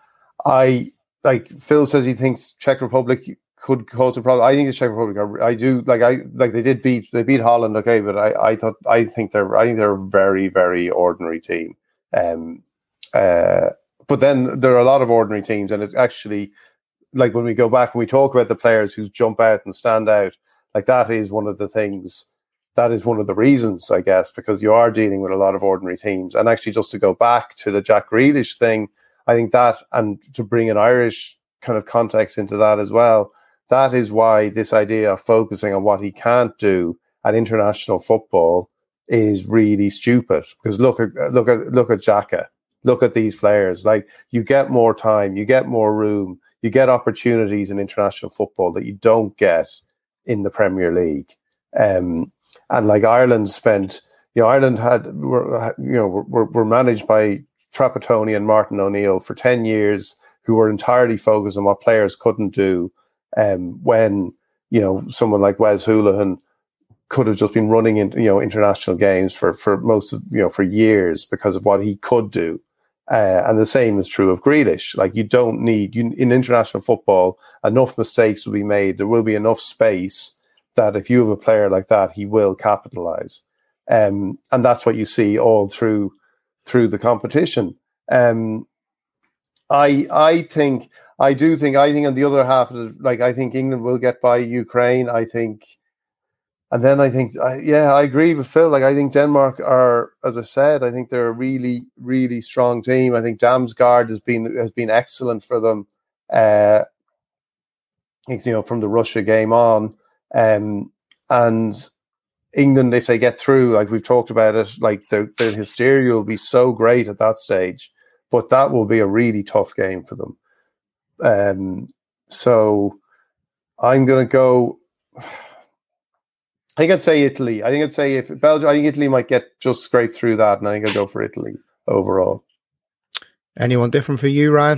I like Phil says he thinks Czech Republic could cause a problem. I think the Czech Republic, I do like I like they did beat they beat Holland, okay, but I, I thought I think they're I think they're a very very ordinary team. Um, uh, but then there are a lot of ordinary teams, and it's actually like when we go back and we talk about the players who jump out and stand out, like that is one of the things. That is one of the reasons, I guess, because you are dealing with a lot of ordinary teams. And actually, just to go back to the Jack Grealish thing, I think that, and to bring an Irish kind of context into that as well, that is why this idea of focusing on what he can't do at international football is really stupid. Because look at look at look at Xhaka, look at these players. Like, you get more time, you get more room, you get opportunities in international football that you don't get in the Premier League. Um, and like Ireland spent, you know, Ireland had, were, you know, were, were managed by Trapattoni and Martin O'Neill for ten years, who were entirely focused on what players couldn't do. Um, when, you know, someone like Wes Hoolahan could have just been running in, you know, international games for, for most of, you know, for years because of what he could do. Uh, and the same is true of Grealish. Like, you don't need, you, in international football, enough mistakes will be made. There will be enough space that if you have a player like that, he will capitalize. Um, and that's what you see all through through the competition. Um, I I think, I do think, I think on the other half of the, like, I think England will get by Ukraine. I think, and then I think, I, yeah, I agree with Phil. Like, I think Denmark are, as I said, I think they're a really, really strong team. I think Damsgaard has been, has been excellent for them. Uh, you know, from the Russia game on. Um, and England, if they get through, like we've talked about it, like the, the hysteria will be so great at that stage, but that will be a really tough game for them. Um, so I'm going to go, I think I'd say Italy. I think I'd say if Belgium, I think Italy might get just scraped through that, and I think I'd go for Italy overall. Anyone different for you, Ryan?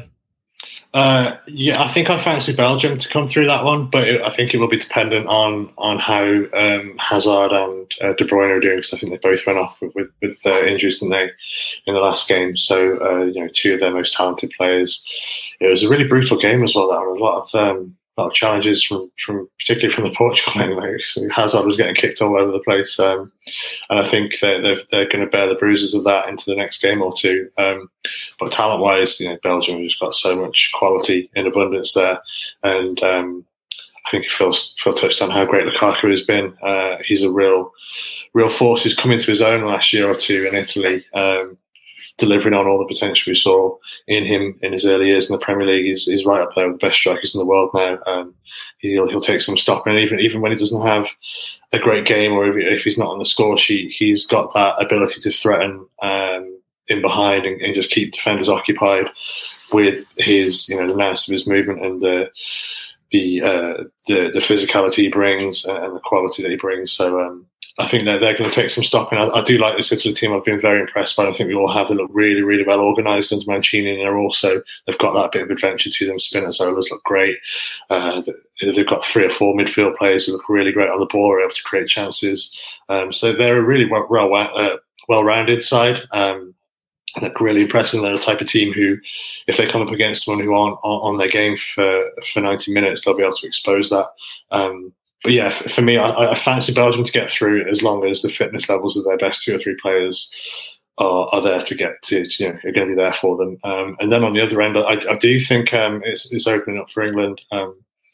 Uh, yeah, I think I fancy Belgium to come through that one, but it, I think it will be dependent on on how um, Hazard and uh, De Bruyne are doing, because I think they both went off with with, with uh, injuries, didn't they, in the last game? So uh, you know, two of their most talented players. It was a really brutal game as well. That was a lot of um, a lot of challenges from from particularly from the Portugal end. Like, so Hazard was getting kicked all over the place, um, and I think they're they're, they're going to bear the bruises of that into the next game or two. Um, but talent-wise, you know, Belgium has got so much quality in abundance there, and um, I think Phil Phil touched on how great Lukaku has been. Uh, he's a real real force who's come into his own last year or two in Italy. Um, delivering on all the potential we saw in him in his early years in the Premier League. He's, he's right up there with the best strikers in the world now. Um, he'll he'll take some stopping, even even when he doesn't have a great game, or if, if he's not on the score sheet, he's got that ability to threaten um, in behind and, and just keep defenders occupied with his, you know, the mass of his movement and the the uh, the, the physicality he brings and the quality that he brings. So um, I think that they're going to take some stopping. I, I do like this Italy team. I've been very impressed by it. I think we all have. They look really, really well organised under Mancini, and they're also, they've got that bit of adventure to them. Spinazzolas look great. Uh, they've got three or four midfield players who look really great on the ball, are able to create chances. Um, so they're a really well, well, uh, well-rounded side. Um, look really impressive. They're the type of team who, if they come up against someone who aren't on, on their game for, for ninety minutes, they'll be able to expose that. Um, But yeah, for me, I, I fancy Belgium to get through as long as the fitness levels of their best two or three players are, are there to get to, you know, are going to be there for them. Um, and then on the other end, I, I do think um, it's, it's opening up for England. Um,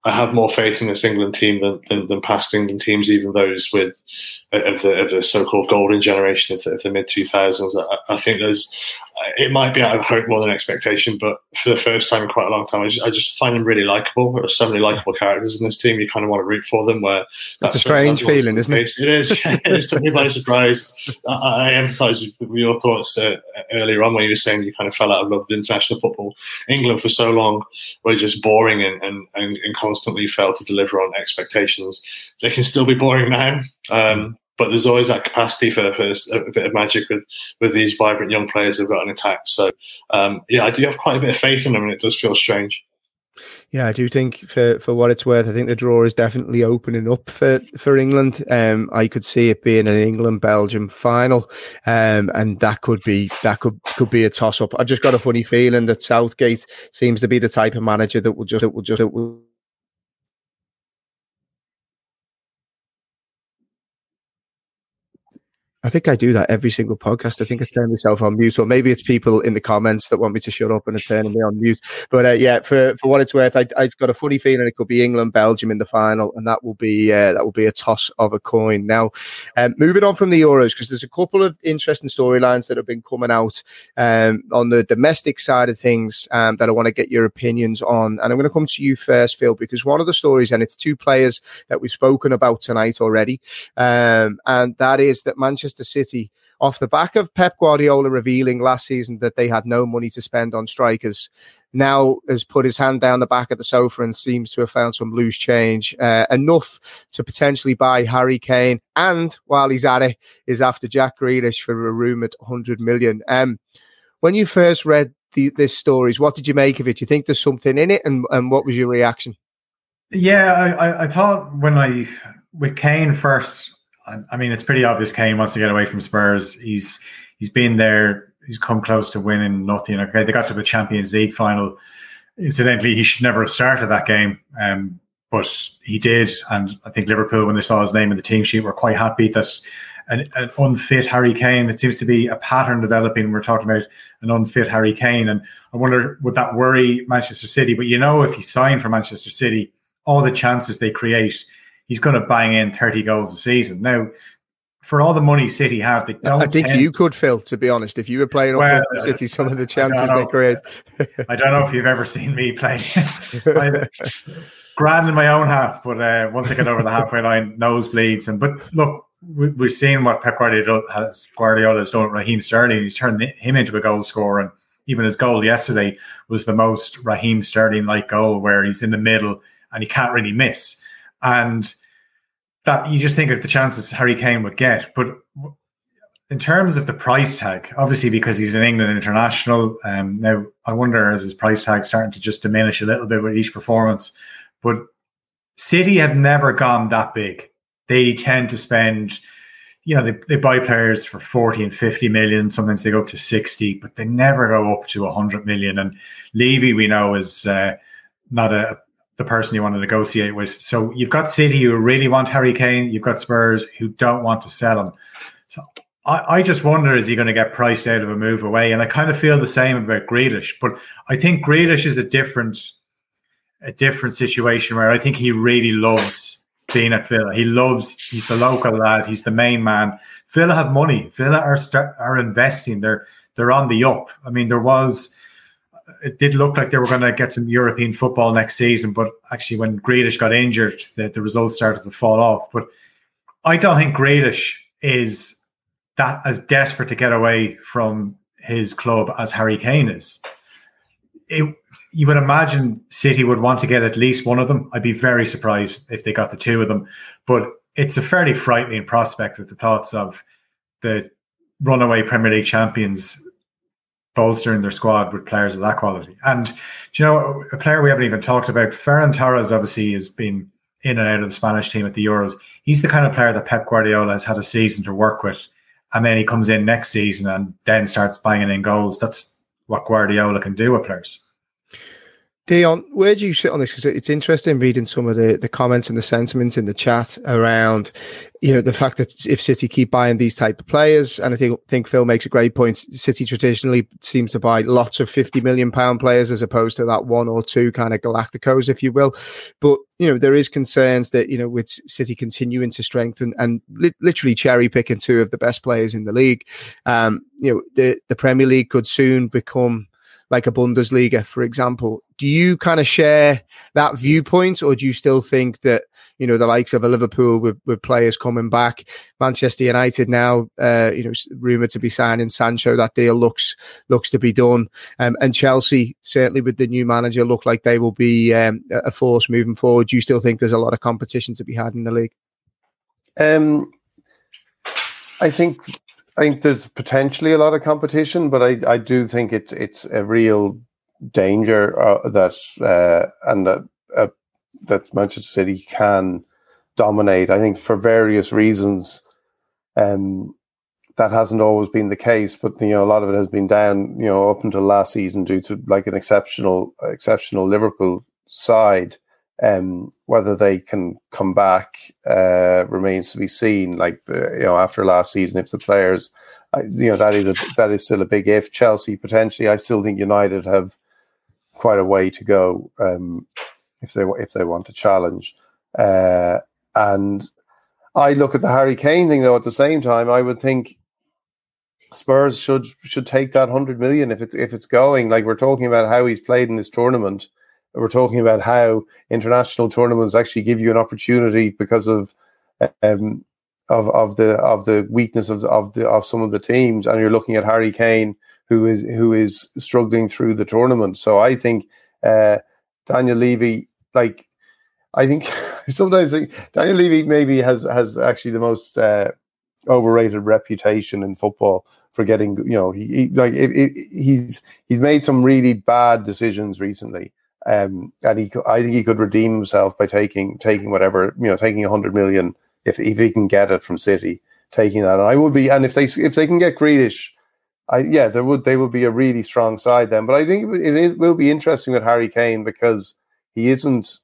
I have more faith in this England team than, than, than past England teams, even those with of the of the so-called golden generation of the, of the mid two thousands. I, I think there's it might be out of hope more than expectation, but for the first time in quite a long time, I just, I just find them really likable. There are so many likable characters in this team. You kind of want to root for them. Where that's a strange feeling, isn't it? It is. It's took me by surprise. I, I empathise with, with your thoughts uh, earlier on when you were saying you kind of fell out of love with international football. England for so long were just boring and, and, and, and constantly failed to deliver on expectations. They can still be boring now. Um, But there's always that capacity for, for a bit of magic with, with these vibrant young players who've got an attack. So, um, yeah, I do have quite a bit of faith in them, and it does feel strange. Yeah, I do think for, for what it's worth, I think the draw is definitely opening up for, for England. Um, I could see it being an England-Belgium final, um, and that could be that could could be a toss-up. I've just got a funny feeling that Southgate seems to be the type of manager that will just that will just that will I think I do that every single podcast. I think I turn myself on mute, or maybe it's people in the comments that want me to shut up and are turning me on mute. But uh, yeah, for, for what it's worth, I, I've got a funny feeling it could be England, Belgium in the final, and that will be uh, that will be a toss of a coin. Now, um, moving on from the Euros, because there's a couple of interesting storylines that have been coming out um, on the domestic side of things um, that I want to get your opinions on. And I'm going to come to you first, Phil, because one of the stories, and it's two players that we've spoken about tonight already, um, and that is that Manchester City, off the back of Pep Guardiola revealing last season that they had no money to spend on strikers, now has put his hand down the back of the sofa and seems to have found some loose change, uh, enough to potentially buy Harry Kane, and while he's at it, is after Jack Grealish for a rumoured one hundred million. Um, when you first read the, this stories, what did you make of it? Do you think there's something in it, and, and what was your reaction? Yeah, I, I, I thought when I, with Kane first, I mean, it's pretty obvious Kane wants to get away from Spurs. He's he's been there. He's come close to winning nothing. Okay, they got to the Champions League final. Incidentally, he should never have started that game, um, but he did. And I think Liverpool, when they saw his name in the team sheet, were quite happy that an, an unfit Harry Kane. It seems to be a pattern developing. We're talking about an unfit Harry Kane, and I wonder, would that worry Manchester City? But you know, if he signed for Manchester City, all the chances they create, he's going to bang in thirty goals a season. Now, for all the money City have, they don't. I think you could, Phil, to be honest. If you were playing up well, for City, some of the chances they create. I don't know if you've ever seen me play. Grand in my own half, but uh, once I get over the halfway line, nosebleeds. And but look, we, we've seen what Pep Guardiola has, Guardiola has done with Raheem Sterling. He's turned him into a goal scorer, and even his goal yesterday was the most Raheem Sterling-like goal, where he's in the middle and he can't really miss. And that you just think of the chances Harry Kane would get. But in terms of the price tag, obviously because he's an England international, um, now I wonder, is his price tag starting to just diminish a little bit with each performance? But City have never gone that big. They tend to spend, you know, they, they buy players for forty and fifty million. Sometimes they go up to sixty, but they never go up to one hundred million. And Levy, we know, is uh, not a the person you want to negotiate with. So you've got City who really want Harry Kane. You've got Spurs who don't want to sell him. So I, I just wonder, is he going to get priced out of a move away? And I kind of feel the same about Grealish. But I think Grealish is a different, a different situation where I think he really loves being at Villa. He loves, he's the local lad. He's the main man. Villa have money. Villa are start, are investing. They're, they're on the up. I mean, there was, it did look like they were going to get some European football next season, but actually when Grealish got injured, the, the results started to fall off. But I don't think Grealish is that as desperate to get away from his club as Harry Kane is. It, you would imagine City would want to get at least one of them. I'd be very surprised if they got the two of them. But it's a fairly frightening prospect with the thoughts of the runaway Premier League champions bolstering their squad with players of that quality. And, you know, a player we haven't even talked about, Ferran Torres, obviously has been in and out of the Spanish team at the Euros. He's the kind of player that Pep Guardiola has had a season to work with. And then he comes in next season and then starts banging in goals. That's what Guardiola can do with players. Dion, where do you sit on this? Because it's interesting reading some of the, the comments and the sentiments in the chat around, you know, the fact that if City keep buying these type of players, and I think think Phil makes a great point. City traditionally seems to buy lots of fifty million pound players as opposed to that one or two kind of Galacticos, if you will. But you know, there is concerns that, you know, with City continuing to strengthen and li- literally cherry picking two of the best players in the league, um, you know, the the Premier League could soon become like a Bundesliga, for example. Do you kind of share that viewpoint, or do you still think that, you know, the likes of a Liverpool with, with players coming back, Manchester United now, uh, you know, rumoured to be signing Sancho, that deal looks looks to be done, um, and Chelsea, certainly with the new manager, look like they will be um, a force moving forward? Do you still think there's a lot of competition to be had in the league? Um, I think I think there's potentially a lot of competition, but I, I do think it's it's a real danger uh, that uh, and that uh, that Manchester City can dominate. I think for various reasons, um, that hasn't always been the case. But you know, a lot of it has been down, you know, up until last season due to like an exceptional exceptional Liverpool side. Um, whether they can come back uh, remains to be seen. Like uh, you know, after last season, if the players, uh, you know, that is a that is still a big if. Chelsea potentially, I still think United have quite a way to go um, if they if they want to challenge. Uh, and I look at the Harry Kane thing though. At the same time, I would think Spurs should should take that hundred million if it's if it's going. Like we're talking about how he's played in this tournament. We're talking about how international tournaments actually give you an opportunity because of um, of of the of the weakness of of the of some of the teams, and you're looking at Harry Kane, who is who is struggling through the tournament. So I think uh, Daniel Levy, like I think sometimes I think Daniel Levy maybe has has actually the most uh, overrated reputation in football for getting, you know, he, he like it, it, he's he's made some really bad decisions recently. Um, and he, I think he could redeem himself by taking taking whatever, you know, taking a hundred million if if he can get it from City, taking that. And I would be, and if they if they can get Grealish, I yeah, there would they would be a really strong side then. But I think it, it will be interesting with Harry Kane because he isn't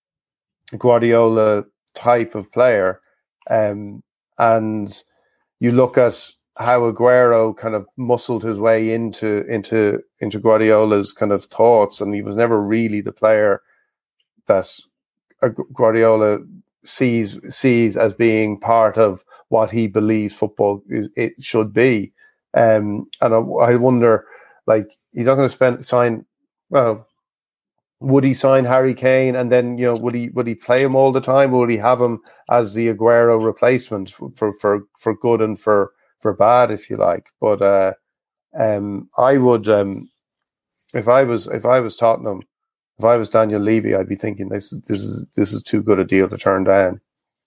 a Guardiola type of player, um, and you look at how Aguero kind of muscled his way into into into Guardiola's kind of thoughts, and he was never really the player that Guardiola sees sees as being part of what he believes football is, it should be. Um, and I, I wonder, like, he's not going to spend sign. Well, would he sign Harry Kane, and then you know, would he would he play him all the time, or would he have him as the Aguero replacement for for for good and for for bad, if you like? But uh, um, I would, um, if I was, if I was Tottenham, if I was Daniel Levy, I'd be thinking this, this is this is too good a deal to turn down.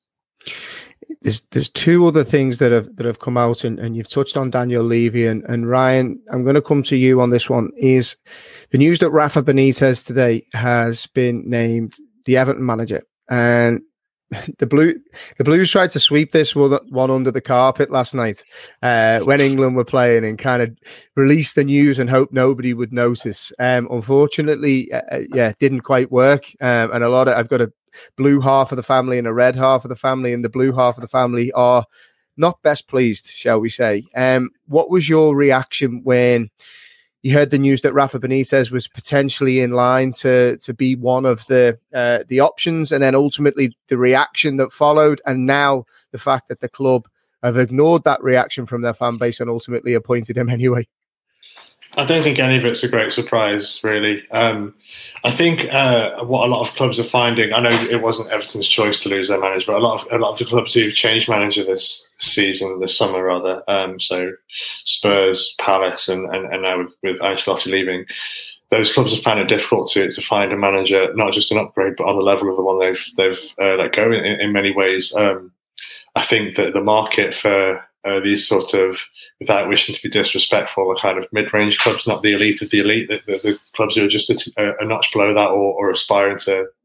There's there's two other things that have that have come out, and, and you've touched on Daniel Levy and, and Ryan. I'm going to come to you on this one. Is the news that Rafa Benitez today has been named the Everton manager, and The blue, the Blues tried to sweep this one, one under the carpet last night uh, when England were playing, and kind of release the news and hope nobody would notice. Um, unfortunately, uh, yeah, it didn't quite work. Um, and a lot of I've got a blue half of the family and a red half of the family, and the blue half of the family are not best pleased, shall we say? Um, what was your reaction when you heard the news that Rafa Benitez was potentially in line to to be one of the uh, the options, and then ultimately the reaction that followed, and now the fact that the club have ignored that reaction from their fan base and ultimately appointed him anyway? I don't think any of it's a great surprise, really. Um, I think uh, what a lot of clubs are finding, I know it wasn't Everton's choice to lose their manager, but a lot of a lot of the clubs who've changed manager this season, this summer rather, um, so Spurs, Palace, and, and, and now with, with Ancelotti leaving, those clubs have found it difficult to, to find a manager, not just an upgrade, but on the level of the one they've they've uh, let go in, in many ways. Um, I think that the market for uh, these sort of, without wishing to be disrespectful, are kind of mid-range clubs, not the elite of the elite, the, the, the clubs who are just a, a notch below that, or, or aspiring to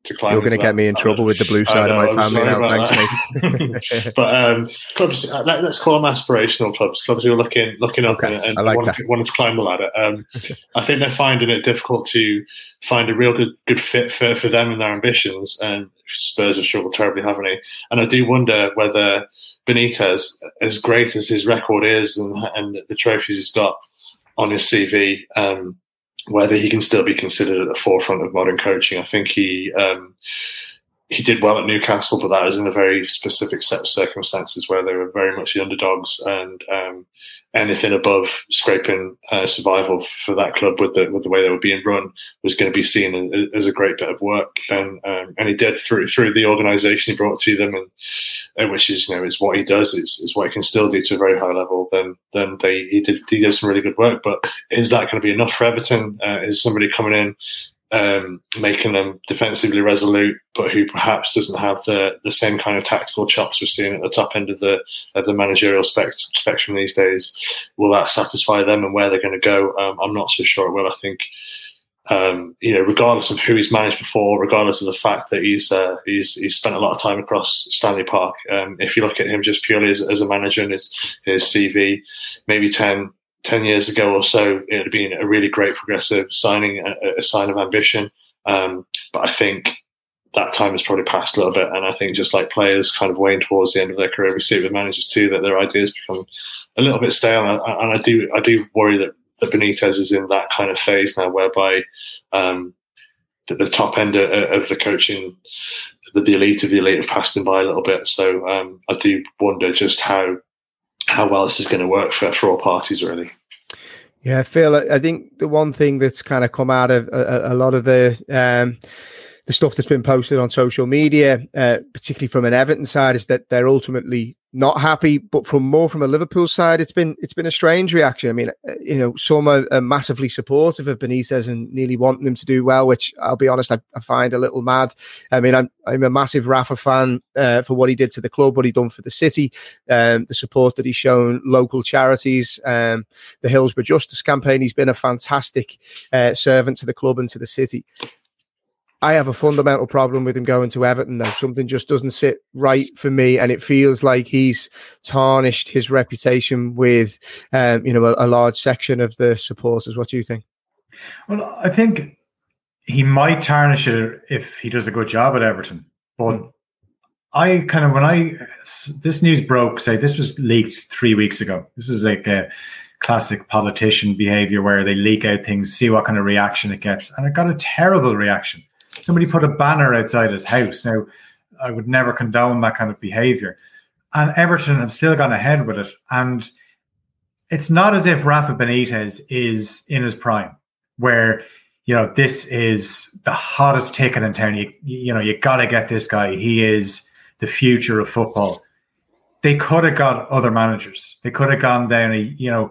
to climb. You're going to get me in trouble with the blue side know, of my I'm family now. Thanks, mate. But um, clubs, uh, let, let's call them aspirational clubs. Clubs who are looking looking up okay, and, and like wanting, to, wanting to climb the ladder. Um, I think they're finding it difficult to find a real good good fit for, for them and their ambitions. And Spurs have struggled terribly, haven't they? And I do wonder whether Benitez, as great as his record is and, and the trophies he's got on his C V, um, whether he can still be considered at the forefront of modern coaching. I think he um, he did well at Newcastle, but that was in a very specific set of circumstances where they were very much the underdogs, and um, anything above scraping uh, survival for that club with the with the way they were being run was going to be seen as, as a great bit of work, and um, and he did through through the organisation he brought to them, and, and which is you know is what he does, is, is what he can still do to a very high level. Then then they he did he did some really good work, but is that going to be enough for Everton? Uh, is somebody coming in um, making them defensively resolute, but who perhaps doesn't have the, the same kind of tactical chops we're seeing at the top end of the of the managerial spect- spectrum these days? Will that satisfy them and where they're going to go? Um, I'm not so sure it will. I think, um, you know, regardless of who he's managed before, regardless of the fact that he's uh, he's he's spent a lot of time across Stanley Park, um, if you look at him just purely as, as a manager and his his C V, maybe ten ten years ago or so, it would have been a really great progressive signing, a, a sign of ambition. Um, but I think that time has probably passed a little bit. And I think just like players kind of wane towards the end of their career, we see it with managers too, that their ideas become a little bit stale. And I, and I do I do worry that, that Benitez is in that kind of phase now, whereby um, the, the top end of, of the coaching, the, the elite of the elite have passed him by a little bit. So um, I do wonder just how how well this is going to work for, for all parties, really. Yeah, Phil, I think the one thing that's kind of come out of a, a lot of the um, the stuff that's been posted on social media, uh, particularly from an Everton side, is that they're ultimately not happy. But from more from a Liverpool side, it's been it's been a strange reaction. I mean, you know, some are, are massively supportive of Benitez and nearly wanting him to do well, which I'll be honest, I, I find a little mad. I mean, I'm I'm a massive Rafa fan uh, for what he did to the club, what he done for the city, um, the support that he's shown local charities, um, the Hillsborough Justice campaign. He's been a fantastic uh, servant to the club and to the city. I have a fundamental problem with him going to Everton though. Something just doesn't sit right for me, and it feels like he's tarnished his reputation with, um, you know, a, a large section of the supporters. What do you think? Well, I think he might tarnish it if he does a good job at Everton. But mm. I kind of, when I, this news broke, say this was leaked three weeks ago. This is like a classic politician behavior where they leak out things, see what kind of reaction it gets. And it got a terrible reaction. Somebody put a banner outside his house. Now, I would never condone that kind of behaviour. And Everton have still gone ahead with it. And it's not as if Rafa Benitez is in his prime, where, you know, this is the hottest ticket in town. You, you know, you got to get this guy. He is the future of football. They could have got other managers. They could have gone down, a, you know,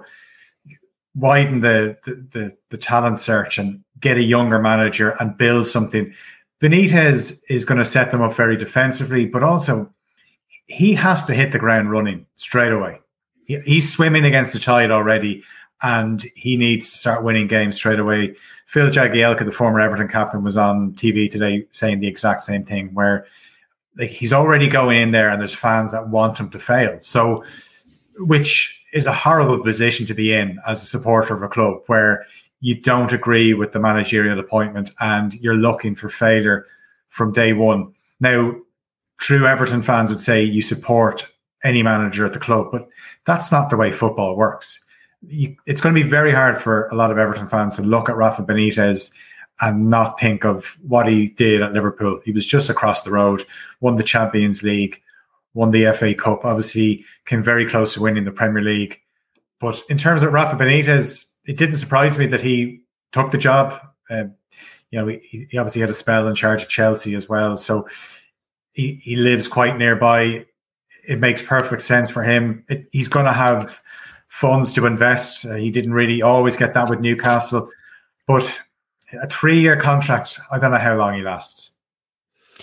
widen the, the, the, the talent search and get a younger manager and build something. Benitez is going to set them up very defensively, but also he has to hit the ground running straight away. He, he's swimming against the tide already, and he needs to start winning games straight away. Phil Jagielka, the former Everton captain, was on T V today saying the exact same thing, where like, he's already going in there and there's fans that want him to fail. So, which is a horrible position to be in as a supporter of a club where you don't agree with the managerial appointment and you're looking for failure from day one. Now, true Everton fans would say you support any manager at the club, but that's not the way football works. You, it's going to be very hard for a lot of Everton fans to look at Rafa Benitez and not think of what he did at Liverpool. He was just across the road, won the Champions League, won the F A Cup, obviously came very close to winning the Premier League. But in terms of Rafa Benitez, it didn't surprise me that he took the job. Um, you know, he, he obviously had a spell in charge of Chelsea as well. So he, he lives quite nearby. It makes perfect sense for him. It, he's going to have funds to invest. Uh, he didn't really always get that with Newcastle. But a three-year contract, I don't know how long he lasts.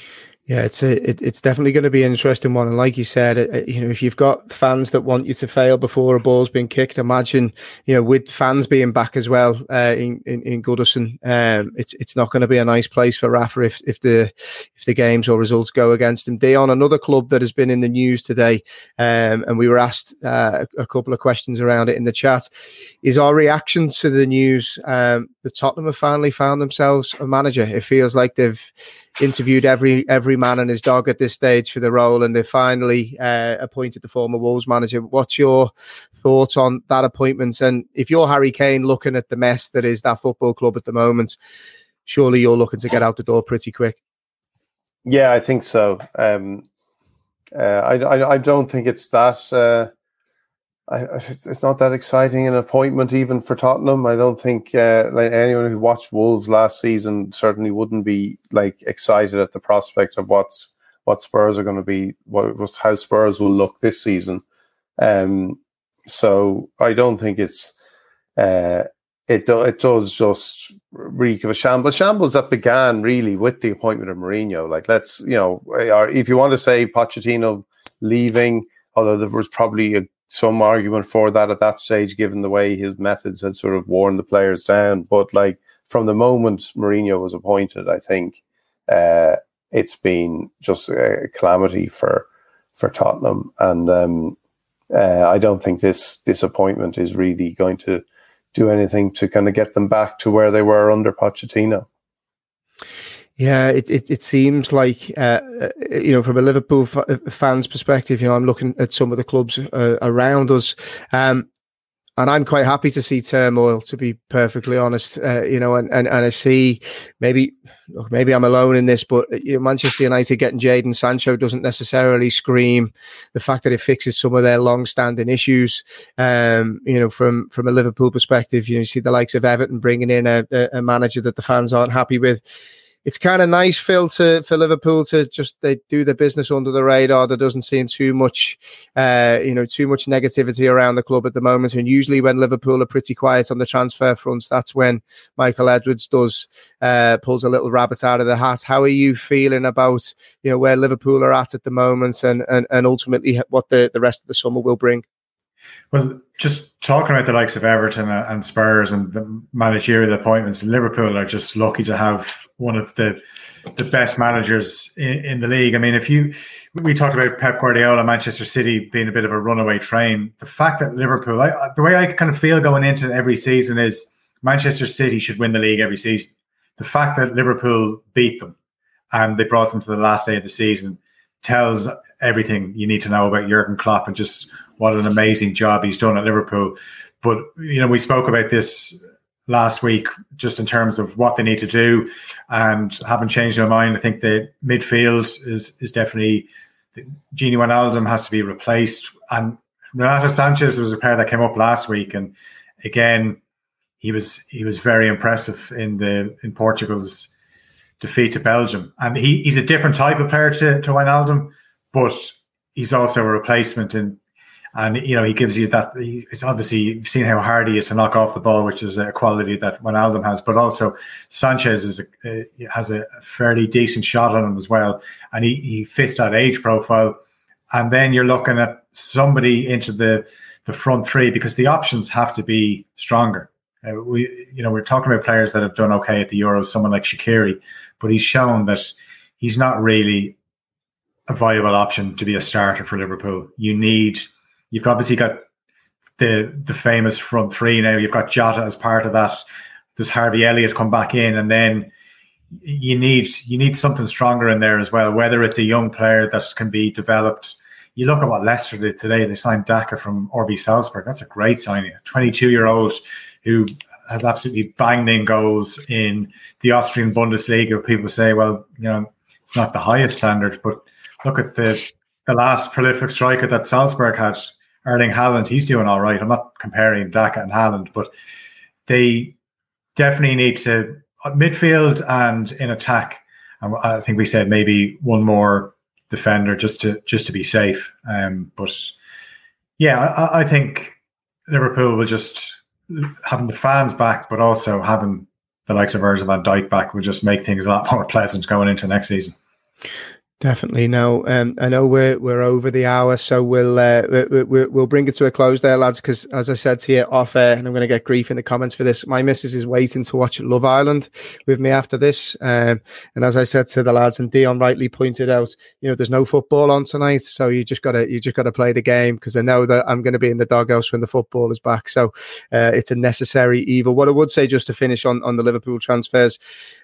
Yeah, it's a, it, it's definitely going to be an interesting one. And like you said, it, you know, if you've got fans that want you to fail before a ball's been kicked, imagine, you know, with fans being back as well uh, in, in in Goodison, um, it's it's not going to be a nice place for Rafa if if the if the games or results go against him. Dion, another club that has been in the news today, um, and we were asked uh, a couple of questions around it in the chat, is our reaction to the news. Um, the Tottenham have finally found themselves a manager. It feels like they've interviewed every every man and his dog at this stage for the role, and they finally uh, appointed the former Wolves manager. What's your thoughts on that appointment? And if you're Harry Kane, looking at the mess that is that football club at the moment, surely you're looking to get out the door pretty quick. Yeah, I think so. Um, uh, I, I I don't think it's that. Uh, I, it's, it's not that exciting an appointment even for Tottenham. I don't think uh, like anyone who watched Wolves last season certainly wouldn't be like excited at the prospect of what's what Spurs are going to be, what how Spurs will look this season. Um, so I don't think it's uh, it. Do, it does just reek of a shambles. Shambles that began really with the appointment of Mourinho. Like, let's you know, if you want to say Pochettino leaving, although there was probably a some argument for that at that stage, given the way his methods had sort of worn the players down. But like from the moment Mourinho was appointed, I think uh, it's been just a calamity for for Tottenham, and um, uh, I don't think this this appointment is really going to do anything to kind of get them back to where they were under Pochettino. Yeah, it, it it seems like, uh, you know, from a Liverpool f- fan's perspective, you know, I'm looking at some of the clubs uh, around us, um, and I'm quite happy to see turmoil, to be perfectly honest, uh, you know, and, and, and I see maybe, look, maybe I'm alone in this, but you know, Manchester United getting Jadon Sancho doesn't necessarily scream the fact that it fixes some of their long-standing issues. Um, you know, from, from a Liverpool perspective, you know, you see the likes of Everton bringing in a, a manager that the fans aren't happy with. It's kind of nice, Phil, to for Liverpool to just they do their business under the radar. There doesn't seem too much, uh, you know, too much negativity around the club at the moment. And usually, when Liverpool are pretty quiet on the transfer fronts, that's when Michael Edwards does uh, pulls a little rabbit out of the hat. How are you feeling about you know where Liverpool are at at the moment, and and, and ultimately what the, the rest of the summer will bring? Well, just talking about the likes of Everton and Spurs and the managerial appointments, Liverpool are just lucky to have one of the the best managers in, in the league. I mean, if you we talked about Pep Guardiola, Manchester City being a bit of a runaway train. The fact that Liverpool, I, the way I kind of feel going into every season is Manchester City should win the league every season. The fact that Liverpool beat them and they brought them to the last day of the season tells everything you need to know about Jurgen Klopp and just what an amazing job he's done at Liverpool. But, you know, we spoke about this last week just in terms of what they need to do and haven't changed my mind. I think the midfield is is definitely, Gini Wijnaldum has to be replaced. And Renato Sanchez was a player that came up last week. And again, he was he was very impressive in the in Portugal's defeat to Belgium. And he, he's a different type of player to, to Wijnaldum, but he's also a replacement. And, and you know, he gives you that, it's obviously, you've seen how hard he is to knock off the ball, which is a quality that Wijnaldum has, but also Sanchez is a, uh, has a fairly decent shot on him as well. And he, he fits that age profile. And then you're looking at somebody into the, the front three, because the options have to be stronger. Uh, we, you know, we're talking about players that have done okay at the Euros, someone like Shaqiri, but he's shown that he's not really a viable option to be a starter for Liverpool. You need, you've obviously got the the famous front three now. You've got Jota as part of that. Does Harvey Elliott come back in? And then you need you need something stronger in there as well, whether it's a young player that can be developed. You look at what Leicester did today. They signed Daka from R B Salzburg. That's a great signing. A twenty-two-year-old who has absolutely banged in goals in the Austrian Bundesliga. People say, well, you know, it's not the highest standard, but look at the the last prolific striker that Salzburg had, Erling Haaland. He's doing all right. I'm not comparing Daka and Haaland, but they definitely need to midfield and in attack. And I think we said maybe one more defender just to just to be safe. Um, but yeah, I, I think Liverpool will just, having the fans back, but also having the likes of Virgil van Dijk back will just make things a lot more pleasant going into next season. Definitely. No, um, I know we're we're over the hour, so we'll uh, we, we, we'll bring it to a close there, lads. Because as I said to you off air, and I'm going to get grief in the comments for this, my missus is waiting to watch Love Island with me after this. Um, and as I said to the lads, and Dion rightly pointed out, you know, there's no football on tonight, so you just gotta you just gotta play the game, because I know that I'm going to be in the doghouse when the football is back. So uh, it's a necessary evil. What I would say, just to finish on on the Liverpool transfers,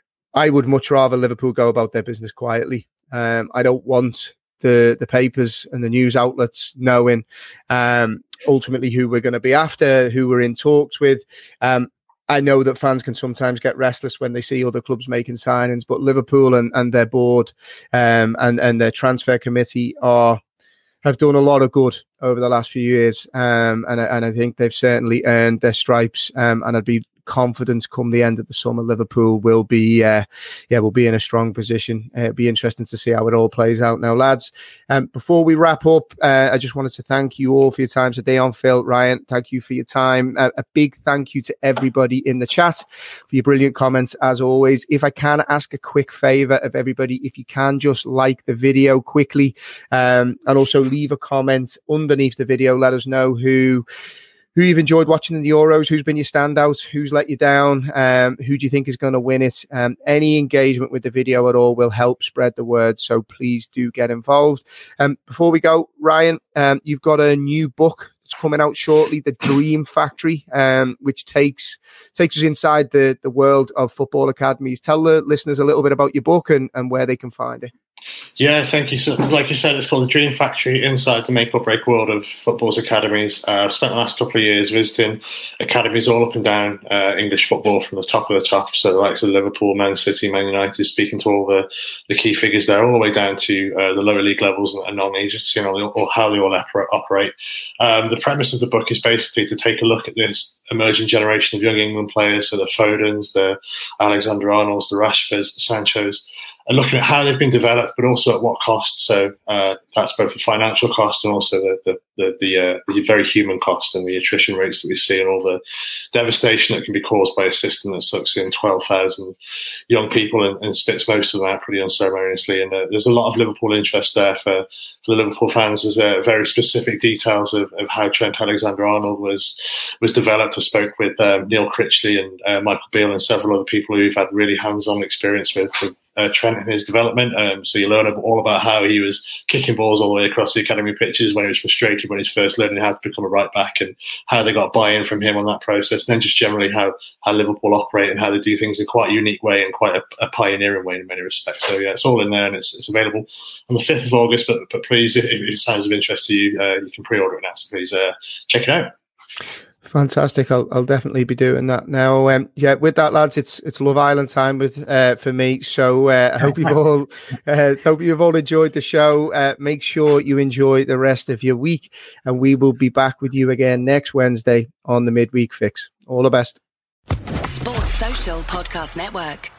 I would much rather Liverpool go about their business quietly. Um, I don't want the the papers and the news outlets knowing um, ultimately who we're going to be after, who we're in talks with. Um, I know that fans can sometimes get restless when they see other clubs making signings, but Liverpool and, and their board um, and, and their transfer committee are have done a lot of good over the last few years. Um, and, and I think they've certainly earned their stripes. Um, and I'd be confident come the end of the summer, Liverpool will be uh, yeah will be in a strong position. Uh, it'll be interesting to see how it all plays out. Now, lads, um, before we wrap up, uh, I just wanted to thank you all for your time today. On Phil, Ryan, thank you for your time. Uh, a big thank you to everybody in the chat for your brilliant comments as always. If I can ask a quick favor of everybody, if you can just like the video quickly, um, and also leave a comment underneath the video. Let us know who who you've enjoyed watching in the Euros, who's been your standout, who's let you down, um, who do you think is going to win it? Um, any engagement with the video at all will help spread the word, so please do get involved. Um, before we go, Ryan, um, you've got a new book that's coming out shortly, The Dream Factory, um, which takes takes us inside the, the world of football academies. Tell the listeners a little bit about your book and, and where they can find it. Yeah, thank you. So, like you said, it's called The Dream Factory, inside the make or break world of football's academies. Uh, I've spent the last couple of years visiting academies all up and down uh, English football, from the top of the top, so the likes of Liverpool, Man City, Man United, speaking to all the, the key figures there, all the way down to uh, the lower league levels and, and non-agents, you know, or how they all operate. Um, the premise of the book is basically to take a look at this emerging generation of young England players, so the Fodens, the Alexander-Arnolds, the Rashfords, the Sanchos, and looking at how they've been developed, but also at what cost. So uh, that's both the financial cost and also the the the, the, uh, the very human cost, and the attrition rates that we see, and all the devastation that can be caused by a system that sucks in twelve thousand young people and, and spits most of them out pretty unceremoniously. And uh, there's a lot of Liverpool interest there for, for the Liverpool fans. There's uh, very specific details of, of how Trent Alexander-Arnold was was developed. I spoke with um, Neil Critchley and uh, Michael Beale and several other people who've had really hands-on experience with, with Uh, Trent in his development. Um, so you learn all about how he was kicking balls all the way across the academy pitches when he was frustrated when he was first learning how to become a right back, and how they got buy-in from him on that process. And then just generally how, how Liverpool operate and how they do things in quite a unique way and quite a, a pioneering way in many respects. So yeah, it's all in there, and it's, it's available on the fifth of August. But, but please, if, if it sounds of interest to you, uh, you can pre-order it now. So please uh, check it out. Fantastic! I'll I'll definitely be doing that now. Um, yeah, with that, lads, it's it's Love Island time with uh, for me. So uh, I hope you've all uh, hope you've all enjoyed the show. Uh, make sure you enjoy the rest of your week, and we will be back with you again next Wednesday on the Midweek Fix. All the best. Sports Social Podcast Network.